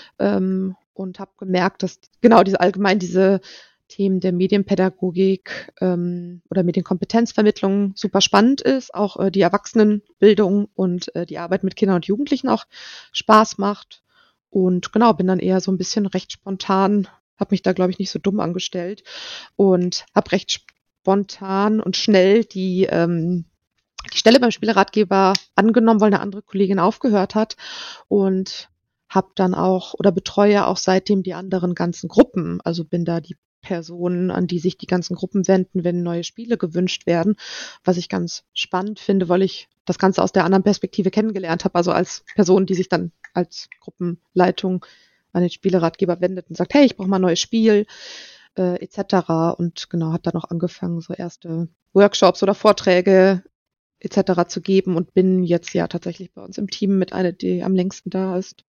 und habe gemerkt, dass genau diese Themen der Medienpädagogik oder Medienkompetenzvermittlung super spannend ist, auch die Erwachsenenbildung und die Arbeit mit Kindern und Jugendlichen auch Spaß macht. Und genau, bin dann eher so ein bisschen recht spontan, habe mich da, glaube ich, nicht so dumm angestellt und habe recht spontan und schnell die Stelle beim Spieleratgeber angenommen, weil eine andere Kollegin aufgehört hat und habe dann auch oder betreue auch seitdem die anderen ganzen Gruppen. Also bin da die Personen, an die sich die ganzen Gruppen wenden, wenn neue Spiele gewünscht werden, was ich ganz spannend finde, weil ich das Ganze aus der anderen Perspektive kennengelernt habe, also als Person, die sich dann als Gruppenleitung an den Spieleratgeber wendet und sagt, hey, ich brauche mal ein neues Spiel, etc. Und genau, hat dann auch angefangen, so erste Workshops oder Vorträge etc. zu geben und bin jetzt ja tatsächlich bei uns im Team mit einer, die am längsten da ist.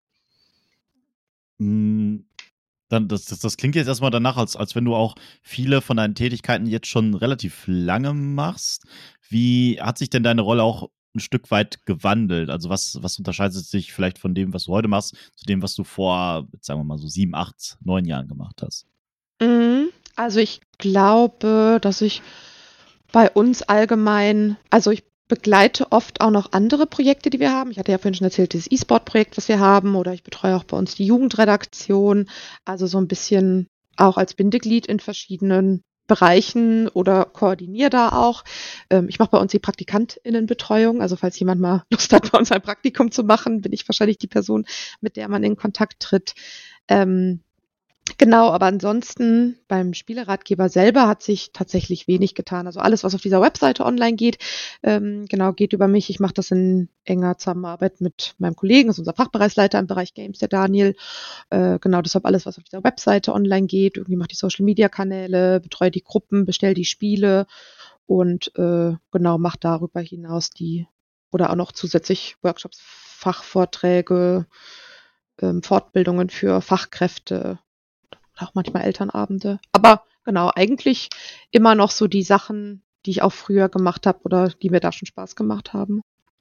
Dann, das klingt jetzt erstmal danach, als wenn du auch viele von deinen Tätigkeiten jetzt schon relativ lange machst. Wie hat sich denn deine Rolle auch ein Stück weit gewandelt? Also was unterscheidet sich vielleicht von dem, was du heute machst, zu dem, was du vor, sagen wir mal so 7, 8, 9 Jahren gemacht hast? Also ich glaube, dass ich bei uns allgemein, also ich begleite oft auch noch andere Projekte, die wir haben. Ich hatte ja vorhin schon erzählt, dieses E-Sport-Projekt, was wir haben, oder ich betreue auch bei uns die Jugendredaktion, also so ein bisschen auch als Bindeglied in verschiedenen Bereichen oder koordiniere da auch. Ich mache bei uns die PraktikantInnenbetreuung, also falls jemand mal Lust hat, bei uns ein Praktikum zu machen, bin ich wahrscheinlich die Person, mit der man in Kontakt tritt. Genau, aber ansonsten beim Spieleratgeber selber hat sich tatsächlich wenig getan. Also alles, was auf dieser Webseite online geht, genau, geht über mich. Ich mache das in enger Zusammenarbeit mit meinem Kollegen, das ist unser Fachbereichsleiter im Bereich Games, der Daniel. Genau, deshalb alles, was auf dieser Webseite online geht. Irgendwie mache die Social-Media-Kanäle, betreue die Gruppen, bestelle die Spiele und genau, mache darüber hinaus oder auch noch zusätzlich Workshops, Fachvorträge, Fortbildungen für Fachkräfte, auch manchmal Elternabende. Aber genau, eigentlich immer noch so die Sachen, die ich auch früher gemacht habe oder die mir da schon Spaß gemacht haben.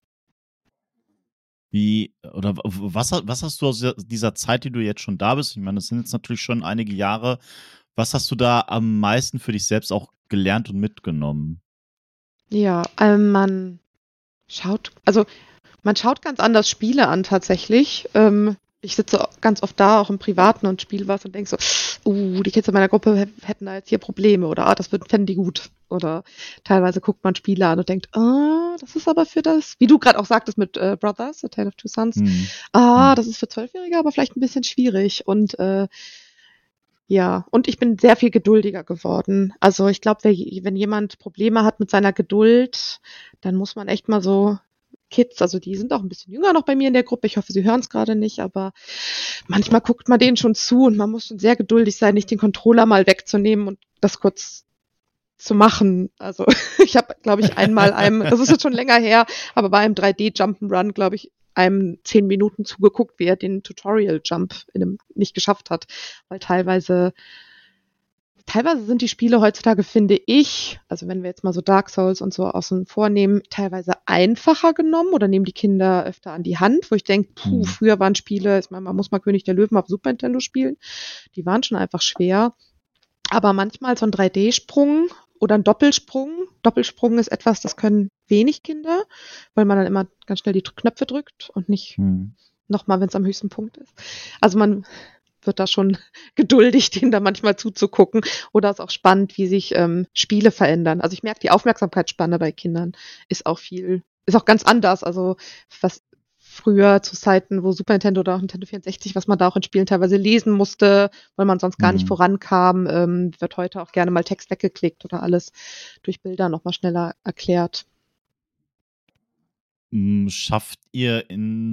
Was hast du aus dieser Zeit, die du jetzt schon da bist? Ich meine, das sind jetzt natürlich schon einige Jahre. Was hast du da am meisten für dich selbst auch gelernt und mitgenommen? Ja, man schaut ganz anders Spiele an tatsächlich. Ich sitze ganz oft da, auch im Privaten und spiele was und denke so, die Kids in meiner Gruppe hätten da jetzt hier Probleme oder das fänden die gut. Oder teilweise guckt man Spiele an und denkt, das ist aber für das, wie du gerade auch sagtest mit Brothers, A Tale of Two Sons, das ist für 12-Jährige aber vielleicht ein bisschen schwierig. Und ja, und ich bin sehr viel geduldiger geworden. Also ich glaube, wenn jemand Probleme hat mit seiner Geduld, dann muss man echt mal so Kids, also die sind auch ein bisschen jünger noch bei mir in der Gruppe. Ich hoffe, sie hören es gerade nicht, aber manchmal guckt man denen schon zu und man muss schon sehr geduldig sein, nicht den Controller mal wegzunehmen und das kurz zu machen. Also ich habe, glaube ich, einmal das ist jetzt schon länger her, aber bei einem 3D-Jump'n'Run, glaube ich, einem 10 Minuten zugeguckt, wie er den Tutorial-Jump nicht geschafft hat. Weil teilweise sind die Spiele heutzutage, finde ich, also wenn wir jetzt mal so Dark Souls und so außen vornehmen, teilweise einfacher genommen oder nehmen die Kinder öfter an die Hand, wo ich denke, früher waren Spiele, ich meine, man muss mal König der Löwen auf Super Nintendo spielen, die waren schon einfach schwer. Aber manchmal so ein 3D-Sprung oder ein Doppelsprung. Doppelsprung ist etwas, das können wenig Kinder, weil man dann immer ganz schnell die Knöpfe drückt und nicht nochmal, wenn es am höchsten Punkt ist. Also man wird da schon geduldig, denen da manchmal zuzugucken. Oder ist auch spannend, wie sich Spiele verändern. Also ich merke, die Aufmerksamkeitsspanne bei Kindern ist auch ganz anders. Also was früher zu Zeiten, wo Super Nintendo oder auch Nintendo 64, was man da auch in Spielen teilweise lesen musste, weil man sonst gar nicht vorankam, wird heute auch gerne mal Text weggeklickt oder alles durch Bilder nochmal schneller erklärt. Schafft ihr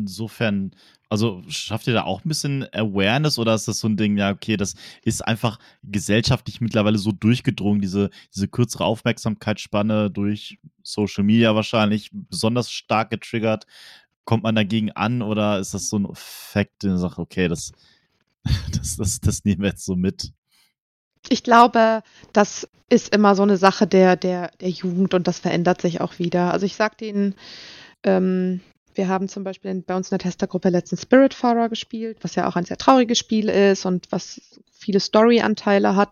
da auch ein bisschen Awareness oder ist das so ein Ding, ja, okay, das ist einfach gesellschaftlich mittlerweile so durchgedrungen, diese kürzere Aufmerksamkeitsspanne durch Social Media wahrscheinlich besonders stark getriggert. Kommt man dagegen an oder ist das so ein Effekt, der sagt, okay, das nehmen wir jetzt so mit? Ich glaube, das ist immer so eine Sache der Jugend und das verändert sich auch wieder. Also ich sag denen, wir haben zum Beispiel bei uns in der Testergruppe letztens Spiritfarer gespielt, was ja auch ein sehr trauriges Spiel ist und was viele Story-Anteile hat.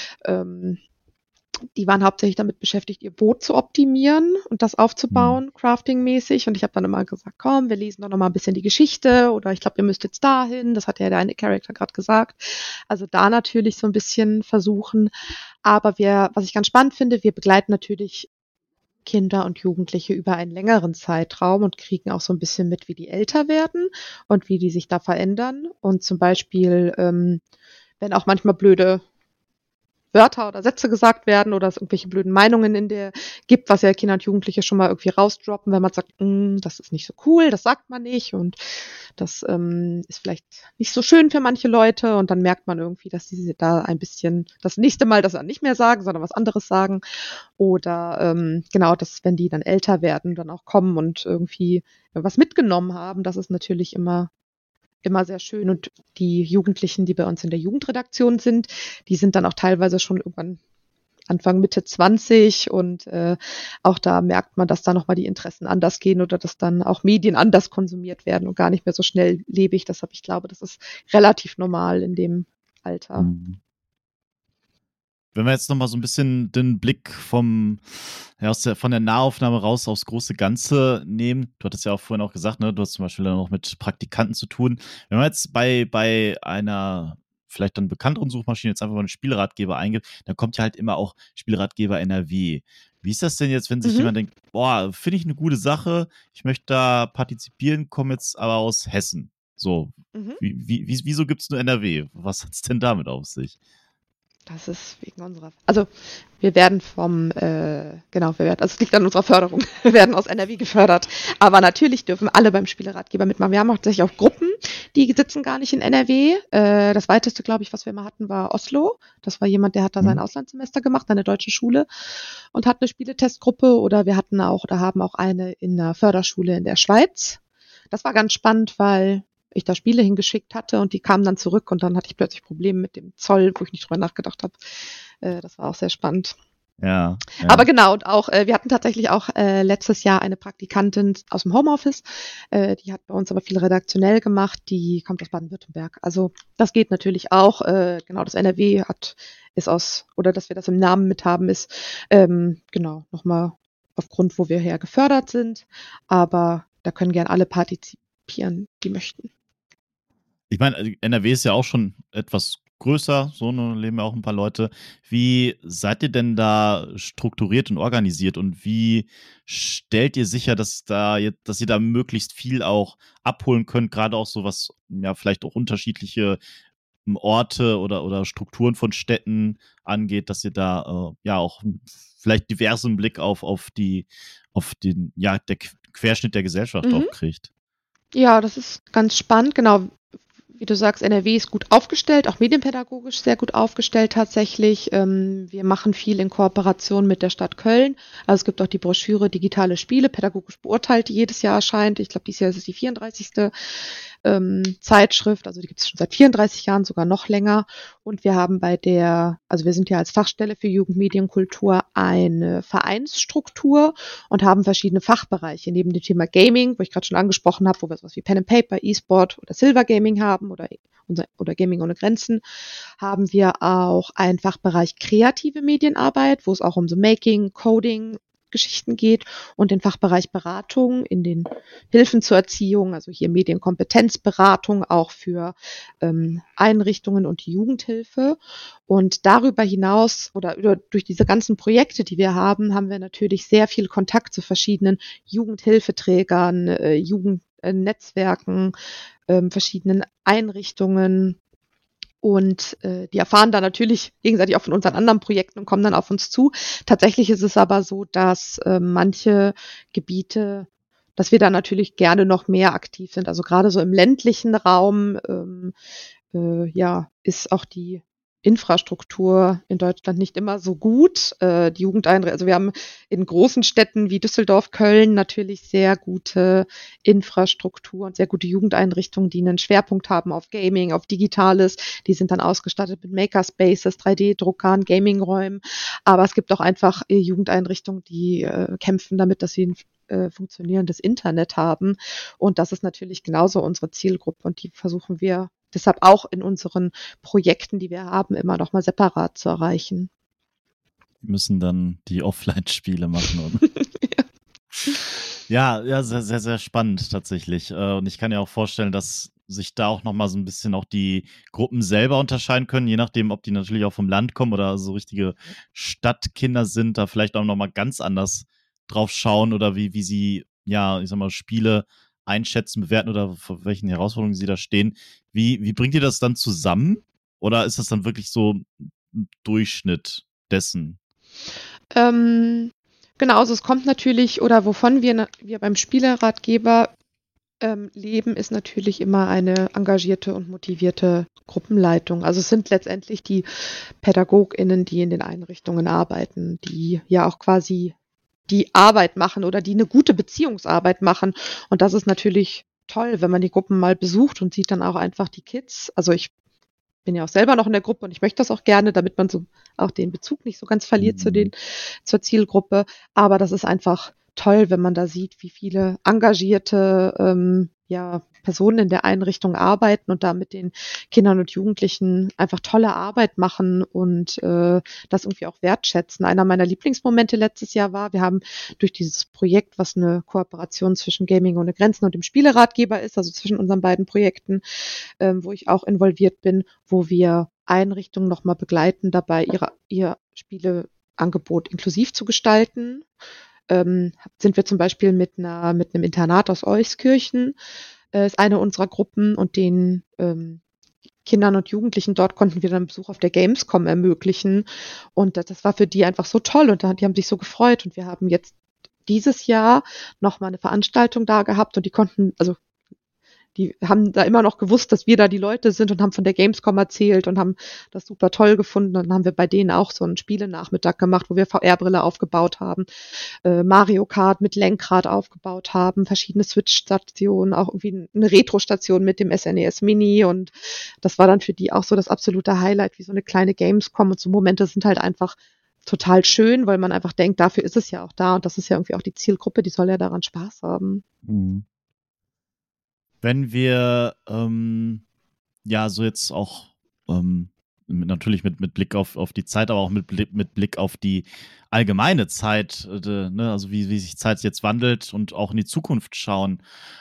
Die waren hauptsächlich damit beschäftigt, ihr Boot zu optimieren und das aufzubauen, crafting-mäßig. Und ich habe dann immer gesagt, komm, wir lesen doch noch mal ein bisschen die Geschichte oder ich glaube, ihr müsst jetzt dahin. Das hat ja der eine Charakter gerade gesagt. Also da natürlich so ein bisschen versuchen. Aber was ich ganz spannend finde, wir begleiten natürlich Kinder und Jugendliche über einen längeren Zeitraum und kriegen auch so ein bisschen mit, wie die älter werden und wie die sich da verändern. Und zum Beispiel, wenn auch manchmal blöde Wörter oder Sätze gesagt werden oder es irgendwelche blöden Meinungen in der gibt, was ja Kinder und Jugendliche schon mal irgendwie rausdroppen, wenn man sagt, das ist nicht so cool, das sagt man nicht und das ist vielleicht nicht so schön für manche Leute und dann merkt man irgendwie, dass sie da ein bisschen das nächste Mal das dann nicht mehr sagen, sondern was anderes sagen oder genau, dass wenn die dann älter werden, dann auch kommen und irgendwie was mitgenommen haben, das ist natürlich immer sehr schön. Und die Jugendlichen, die bei uns in der Jugendredaktion sind, die sind dann auch teilweise schon irgendwann Anfang, Mitte 20 und auch da merkt man, dass da nochmal die Interessen anders gehen oder dass dann auch Medien anders konsumiert werden und gar nicht mehr so schnelllebig. Deshalb, ich glaube, das ist relativ normal in dem Alter. Mhm. Wenn wir jetzt nochmal so ein bisschen den Blick von der Nahaufnahme raus aufs große Ganze nehmen. Du hattest ja auch vorhin auch gesagt, ne, du hast zum Beispiel dann auch mit Praktikanten zu tun. Wenn man jetzt bei einer vielleicht dann bekannteren Suchmaschine jetzt einfach mal einen Spielratgeber eingibt, dann kommt ja halt immer auch Spielratgeber NRW. Wie ist das denn jetzt, wenn sich jemand denkt, boah, finde ich eine gute Sache, ich möchte da partizipieren, komme jetzt aber aus Hessen. So, Mhm. wieso gibt es nur NRW? Was hat es denn damit auf sich? Das ist wegen unserer, also wir werden also es liegt an unserer Förderung. Wir werden aus NRW gefördert. Aber natürlich dürfen alle beim Spieleratgeber mitmachen. Wir haben auch tatsächlich auch Gruppen, die sitzen gar nicht in NRW. Das weiteste, glaube ich, was wir mal hatten, war Oslo. Das war jemand, der hat da sein Auslandssemester gemacht an der deutschen Schule und hat eine Spieletestgruppe. Oder wir hatten auch oder haben auch eine in einer Förderschule in der Schweiz. Das war ganz spannend, weil ich da Spiele hingeschickt hatte und die kamen dann zurück und dann hatte ich plötzlich Probleme mit dem Zoll, wo ich nicht drüber nachgedacht habe. Das war auch sehr spannend. Ja. Aber genau, und auch, wir hatten tatsächlich auch letztes Jahr eine Praktikantin aus dem Homeoffice, die hat bei uns aber viel redaktionell gemacht, die kommt aus Baden-Württemberg. Also das geht natürlich auch, genau, das NRW oder dass wir das im Namen mit haben, ist genau, nochmal aufgrund, wo wir her gefördert sind, aber da können gern alle partizipieren, die möchten. Ich meine, NRW ist ja auch schon etwas größer, so, ne, leben ja auch ein paar Leute. Wie seid ihr denn da strukturiert und organisiert und wie stellt ihr sicher, dass ihr da möglichst viel auch abholen könnt, gerade auch so was, ja, vielleicht auch unterschiedliche Orte oder Strukturen von Städten angeht, dass ihr da ja auch vielleicht diversen Blick auf den, ja, der Querschnitt der Gesellschaft auch kriegt? Ja, das ist ganz spannend. Genau, wie du sagst, NRW ist gut aufgestellt, auch medienpädagogisch sehr gut aufgestellt tatsächlich. Wir machen viel in Kooperation mit der Stadt Köln. Also es gibt auch die Broschüre Digitale Spiele, pädagogisch beurteilt, die jedes Jahr erscheint. Ich glaube, dieses Jahr ist es die 34. Zeitschrift, also die gibt es schon seit 34 Jahren, sogar noch länger. Und wir haben also wir sind ja als Fachstelle für Jugendmedienkultur eine Vereinsstruktur und haben verschiedene Fachbereiche. Neben dem Thema Gaming, wo ich gerade schon angesprochen habe, wo wir sowas wie Pen and Paper, E-Sport oder Silver Gaming haben oder Gaming ohne Grenzen, haben wir auch einen Fachbereich kreative Medienarbeit, wo es auch um so Making, Coding, Geschichten geht und den Fachbereich Beratung in den Hilfen zur Erziehung, also hier Medienkompetenzberatung auch für Einrichtungen und die Jugendhilfe. Und darüber hinaus oder durch diese ganzen Projekte, die wir haben wir natürlich sehr viel Kontakt zu verschiedenen Jugendhilfeträgern, Jugendnetzwerken, verschiedenen Einrichtungen. Und die erfahren dann natürlich gegenseitig auch von unseren anderen Projekten und kommen dann auf uns zu. Tatsächlich ist es aber so, dass manche Gebiete, dass wir da natürlich gerne noch mehr aktiv sind. Also gerade so im ländlichen Raum ja, ist auch die Infrastruktur in Deutschland nicht immer so gut. Die also wir haben in großen Städten wie Düsseldorf, Köln natürlich sehr gute Infrastruktur und sehr gute Jugendeinrichtungen, die einen Schwerpunkt haben auf Gaming, auf Digitales. Die sind dann ausgestattet mit Makerspaces, 3D-Druckern, Gamingräumen. Aber es gibt auch einfach Jugendeinrichtungen, die kämpfen damit, dass sie ein funktionierendes Internet haben. Und das ist natürlich genauso unsere Zielgruppe und die versuchen wir deshalb auch in unseren Projekten, die wir haben, immer noch mal separat zu erreichen. Die müssen dann die Offline-Spiele machen, oder? Ja, sehr, sehr, sehr spannend tatsächlich. Und ich kann mir auch vorstellen, dass sich da auch noch mal so ein bisschen auch die Gruppen selber unterscheiden können, je nachdem, ob die natürlich auch vom Land kommen oder so richtige Stadtkinder sind, da vielleicht auch noch mal ganz anders drauf schauen oder wie sie, ja, ich sag mal, Spiele einschätzen, bewerten oder vor welchen Herausforderungen sie da stehen. Wie bringt ihr das dann zusammen? Oder ist das dann wirklich so Durchschnitt dessen? Genau, also es kommt natürlich, oder wovon wir beim Spieleratgeber leben, ist natürlich immer eine engagierte und motivierte Gruppenleitung. Also es sind letztendlich die PädagogInnen, die in den Einrichtungen arbeiten, die ja auch quasi die Arbeit machen oder die eine gute Beziehungsarbeit machen. Und das ist natürlich toll, wenn man die Gruppen mal besucht und sieht dann auch einfach die Kids. Also ich bin ja auch selber noch in der Gruppe und ich möchte das auch gerne, damit man so auch den Bezug nicht so ganz verliert zur Zielgruppe. Aber das ist einfach toll, wenn man da sieht, wie viele engagierte Personen in der Einrichtung arbeiten und da mit den Kindern und Jugendlichen einfach tolle Arbeit machen und das irgendwie auch wertschätzen. Einer meiner Lieblingsmomente letztes Jahr war, wir haben durch dieses Projekt, was eine Kooperation zwischen Gaming ohne Grenzen und dem Spieleratgeber ist, also zwischen unseren beiden Projekten, wo ich auch involviert bin, wo wir Einrichtungen nochmal begleiten, dabei ihr Spieleangebot inklusiv zu gestalten. Sind wir zum Beispiel mit einem Internat aus Euskirchen, ist eine unserer Gruppen, und den Kindern und Jugendlichen dort konnten wir dann einen Besuch auf der Gamescom ermöglichen. Und das war für die einfach so toll, und die haben sich so gefreut. Und wir haben jetzt dieses Jahr nochmal eine Veranstaltung da gehabt, und die haben da immer noch gewusst, dass wir da die Leute sind, und haben von der Gamescom erzählt und haben das super toll gefunden. Und dann haben wir bei denen auch so einen Spielenachmittag gemacht, wo wir VR-Brille aufgebaut haben, Mario Kart mit Lenkrad aufgebaut haben, verschiedene Switch-Stationen, auch irgendwie eine Retro-Station mit dem SNES Mini, und das war dann für die auch so das absolute Highlight, wie so eine kleine Gamescom, und so Momente sind halt einfach total schön, weil man einfach denkt, dafür ist es ja auch da, und das ist ja irgendwie auch die Zielgruppe, die soll ja daran Spaß haben. Mhm. Wenn wir so jetzt auch natürlich mit Blick auf die Zeit, aber auch mit Blick auf die allgemeine Zeit, ne, also wie sich Zeit jetzt wandelt und auch in die Zukunft schauen,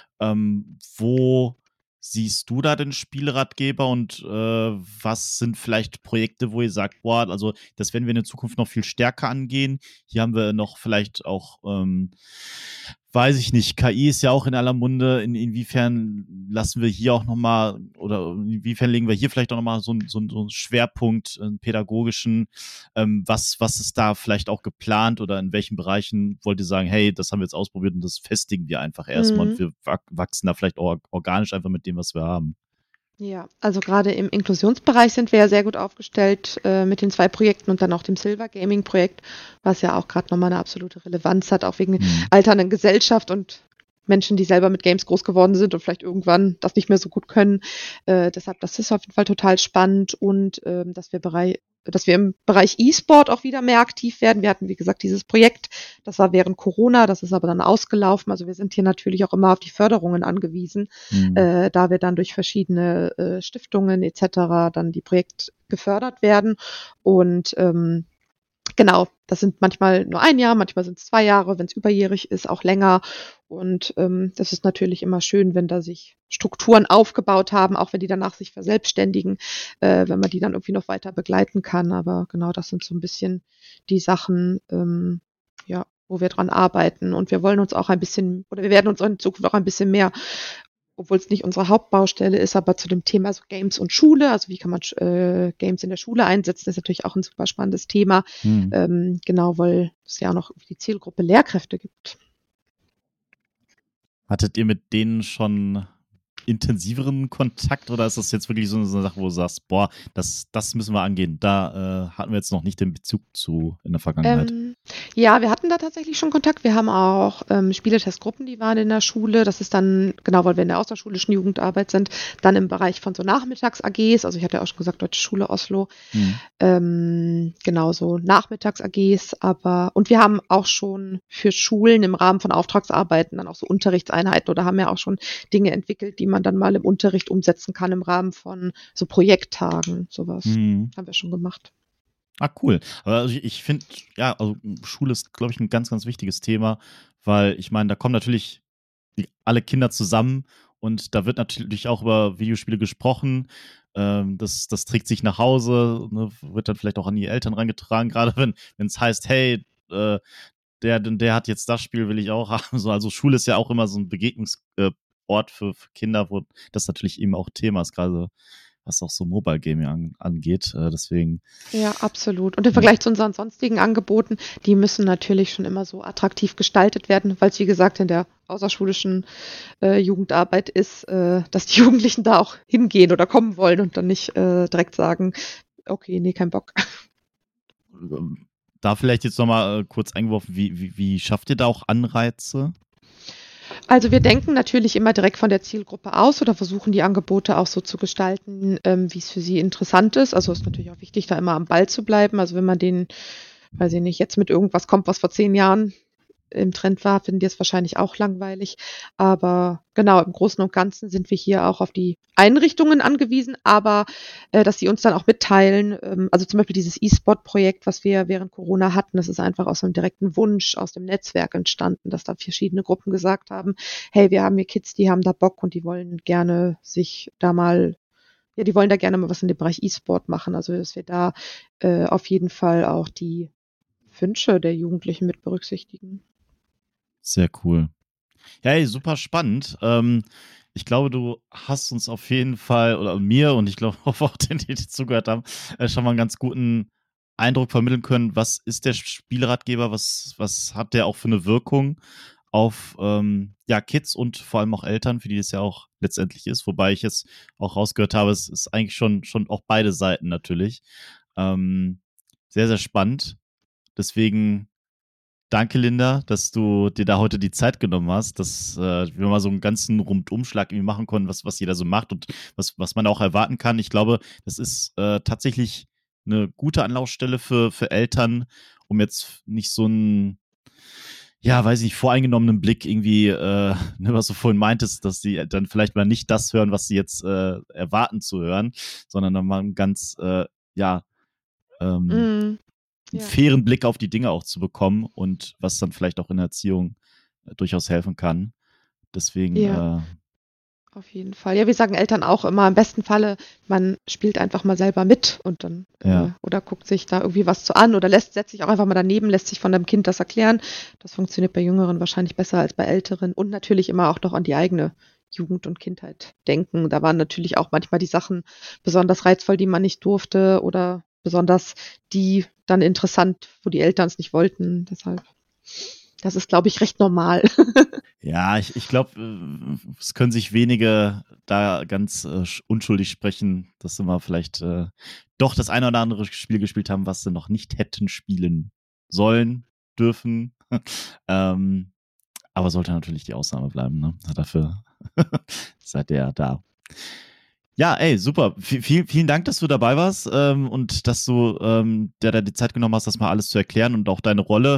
wo siehst du da den Spielratgeber, und was sind vielleicht Projekte, wo ihr sagt, boah, also das werden wir in der Zukunft noch viel stärker angehen. Hier haben wir noch vielleicht auch weiß ich nicht, KI ist ja auch in aller Munde. Inwiefern lassen wir hier auch nochmal, oder inwiefern legen wir hier vielleicht auch nochmal so einen Schwerpunkt, einen pädagogischen? Was ist da vielleicht auch geplant, oder in welchen Bereichen wollt ihr sagen, hey, das haben wir jetzt ausprobiert und das festigen wir einfach erstmal und wir wachsen da vielleicht auch organisch einfach mit dem, was wir haben? Ja, also gerade im Inklusionsbereich sind wir ja sehr gut aufgestellt mit den 2 Projekten und dann auch dem Silver Gaming Projekt, was ja auch gerade nochmal eine absolute Relevanz hat, auch wegen alternden Gesellschaft und Menschen, die selber mit Games groß geworden sind und vielleicht irgendwann das nicht mehr so gut können. Deshalb, das ist auf jeden Fall total spannend, und dass wir im Bereich E-Sport auch wieder mehr aktiv werden. Wir hatten, wie gesagt, dieses Projekt, das war während Corona, das ist aber dann ausgelaufen. Also wir sind hier natürlich auch immer auf die Förderungen angewiesen, da wir dann durch verschiedene Stiftungen etc. dann die Projekte gefördert werden. Und genau, das sind manchmal nur 1 Jahr, manchmal sind es 2 Jahre, wenn es überjährig ist, auch länger. Und das ist natürlich immer schön, wenn da sich Strukturen aufgebaut haben, auch wenn die danach sich verselbstständigen, wenn man die dann irgendwie noch weiter begleiten kann. Aber genau, das sind so ein bisschen die Sachen, wo wir dran arbeiten. Und wir wollen uns auch ein bisschen, oder wir werden uns in Zukunft auch ein bisschen mehr, obwohl es nicht unsere Hauptbaustelle ist, aber zu dem Thema so Games und Schule, also wie kann man Games in der Schule einsetzen, ist natürlich auch ein super spannendes Thema. Genau, weil es ja auch noch die Zielgruppe Lehrkräfte gibt. Hattet ihr mit denen schon intensiveren Kontakt, oder ist das jetzt wirklich so eine Sache, wo du sagst, boah, das müssen wir angehen? Da hatten wir jetzt noch nicht den Bezug zu in der Vergangenheit. Ja, wir hatten da tatsächlich schon Kontakt. Wir haben auch Spieletestgruppen, die waren in der Schule. Das ist dann, genau, weil wir in der außerschulischen Jugendarbeit sind, dann im Bereich von so Nachmittags-AGs. Also ich hatte ja auch schon gesagt, Deutsche Schule Oslo. Genau, so Nachmittags-AGs. Und wir haben auch schon für Schulen im Rahmen von Auftragsarbeiten dann auch so Unterrichtseinheiten, oder haben ja auch schon Dinge entwickelt, die man dann mal im Unterricht umsetzen kann im Rahmen von so Projekttagen. Sowas haben wir schon gemacht. Ah, cool. Aber also ich finde, ja, also Schule ist, glaube ich, ein ganz, ganz wichtiges Thema, weil ich meine, da kommen natürlich alle Kinder zusammen, und da wird natürlich auch über Videospiele gesprochen. Das trägt sich nach Hause, ne, wird dann vielleicht auch an die Eltern rangetragen, gerade wenn es heißt, hey, der hat jetzt das Spiel, will ich auch haben. So, also Schule ist ja auch immer so ein Begegnungsort für Kinder, wo das natürlich eben auch Thema ist, gerade was auch so Mobile Gaming angeht. Deswegen. Ja, absolut. Und im Vergleich zu unseren sonstigen Angeboten, die müssen natürlich schon immer so attraktiv gestaltet werden, weil es, wie gesagt, in der außerschulischen Jugendarbeit ist, dass die Jugendlichen da auch hingehen oder kommen wollen und dann nicht direkt sagen, okay, nee, kein Bock. Da vielleicht jetzt nochmal kurz eingeworfen, wie schafft ihr da auch Anreize? Also wir denken natürlich immer direkt von der Zielgruppe aus oder versuchen die Angebote auch so zu gestalten, wie es für sie interessant ist. Also ist natürlich auch wichtig, da immer am Ball zu bleiben. Also wenn man den, weiß ich nicht, jetzt mit irgendwas kommt, was vor 10 Jahren im Trend war, finden die es wahrscheinlich auch langweilig. Aber genau, im Großen und Ganzen sind wir hier auch auf die Einrichtungen angewiesen, aber dass sie uns dann auch mitteilen, also zum Beispiel dieses E-Sport-Projekt, was wir während Corona hatten, das ist einfach aus einem direkten Wunsch aus dem Netzwerk entstanden, dass da verschiedene Gruppen gesagt haben, hey, wir haben hier Kids, die haben da Bock und die wollen gerne sich da mal, ja, die wollen da gerne mal was in dem Bereich E-Sport machen. Also dass wir da auf jeden Fall auch die Wünsche der Jugendlichen mit berücksichtigen. Sehr cool. Ja, ey, super spannend. Ich glaube, du hast uns auf jeden Fall, oder mir und ich glaube auch denen, die zugehört haben, schon mal einen ganz guten Eindruck vermitteln können, was ist der Spielratgeber, was hat der auch für eine Wirkung auf Kids und vor allem auch Eltern, für die es ja auch letztendlich ist, wobei ich es auch rausgehört habe, es ist eigentlich schon auch beide Seiten natürlich. Sehr, sehr spannend. Deswegen danke, Linda, dass du dir da heute die Zeit genommen hast, dass wir mal so einen ganzen Rundumschlag irgendwie machen konnten, was jeder so macht und was man auch erwarten kann. Ich glaube, das ist tatsächlich eine gute Anlaufstelle für Eltern, um jetzt nicht so einen, ja, weiß ich, voreingenommenen Blick irgendwie, was du vorhin meintest, dass sie dann vielleicht mal nicht das hören, was sie jetzt erwarten zu hören, sondern dann mal einen ganz, einen fairen Blick auf die Dinge auch zu bekommen und was dann vielleicht auch in der Erziehung durchaus helfen kann. Deswegen. Ja, auf jeden Fall. Ja, wir sagen Eltern auch immer, im besten Falle, man spielt einfach mal selber mit und dann oder guckt sich da irgendwie was zu an oder setzt sich auch einfach mal daneben, lässt sich von dem Kind das erklären. Das funktioniert bei Jüngeren wahrscheinlich besser als bei Älteren und natürlich immer auch noch an die eigene Jugend und Kindheit denken. Da waren natürlich auch manchmal die Sachen besonders reizvoll, die man nicht durfte oder besonders die dann interessant, wo die Eltern es nicht wollten. Deshalb, das ist, glaube ich, recht normal. Ja, ich glaube, es können sich wenige da ganz unschuldig sprechen, dass sie mal vielleicht doch das eine oder andere Spiel gespielt haben, was sie noch nicht hätten spielen sollen, dürfen. Aber sollte natürlich die Ausnahme bleiben, ne? Dafür seid ihr ja da. Ja, ey, super. Vielen Dank, dass du dabei warst und dass du dir da die Zeit genommen hast, das mal alles zu erklären und auch deine Rolle.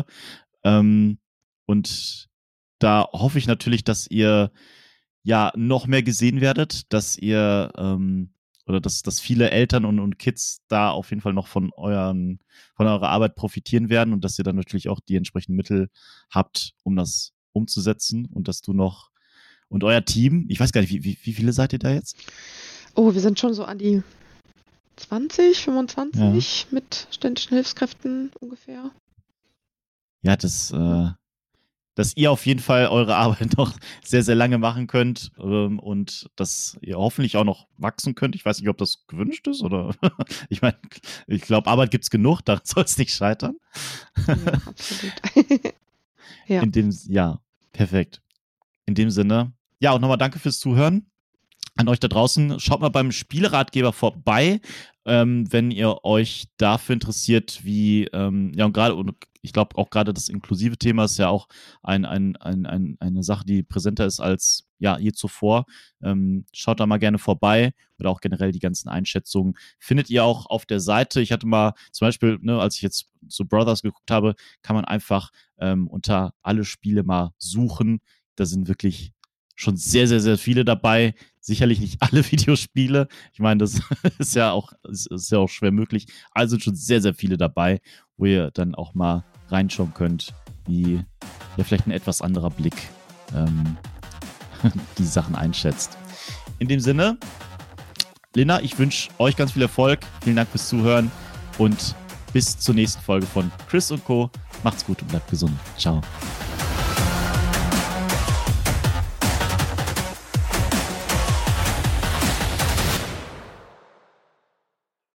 Und da hoffe ich natürlich, dass ihr ja noch mehr gesehen werdet, dass ihr oder dass viele Eltern und Kids da auf jeden Fall noch von eurer Arbeit profitieren werden und dass ihr dann natürlich auch die entsprechenden Mittel habt, um das umzusetzen und dass du noch und euer Team, ich weiß gar nicht, wie viele seid ihr da jetzt? Oh, wir sind schon so an die 20, 25 mit ständischen Hilfskräften ungefähr. Ja, dass ihr auf jeden Fall eure Arbeit noch sehr, sehr lange machen könnt und dass ihr hoffentlich auch noch wachsen könnt. Ich weiß nicht, ob das gewünscht ist oder ich meine, ich glaube, Arbeit gibt's genug, daran soll es nicht scheitern. Ja, absolut. Ja. Perfekt. In dem Sinne, ja, und nochmal danke fürs Zuhören. An euch da draußen, schaut mal beim Spieleratgeber vorbei, wenn ihr euch dafür interessiert, wie, und gerade, ich glaube auch gerade das inklusive Thema ist ja auch eine Sache, die präsenter ist als je zuvor. Schaut da mal gerne vorbei oder auch generell die ganzen Einschätzungen. Findet ihr auch auf der Seite. Ich hatte mal zum Beispiel, als ich jetzt so Brothers geguckt habe, kann man einfach unter alle Spiele mal suchen. Da sind wirklich schon sehr, sehr, sehr viele dabei. Sicherlich nicht alle Videospiele. Ich meine, das ist ja auch schwer möglich. Also sind schon sehr, sehr viele dabei, wo ihr dann auch mal reinschauen könnt, wie vielleicht ein etwas anderer Blick die Sachen einschätzt. In dem Sinne, Linda, ich wünsche euch ganz viel Erfolg. Vielen Dank fürs Zuhören und bis zur nächsten Folge von Chris & Co. Macht's gut und bleibt gesund. Ciao.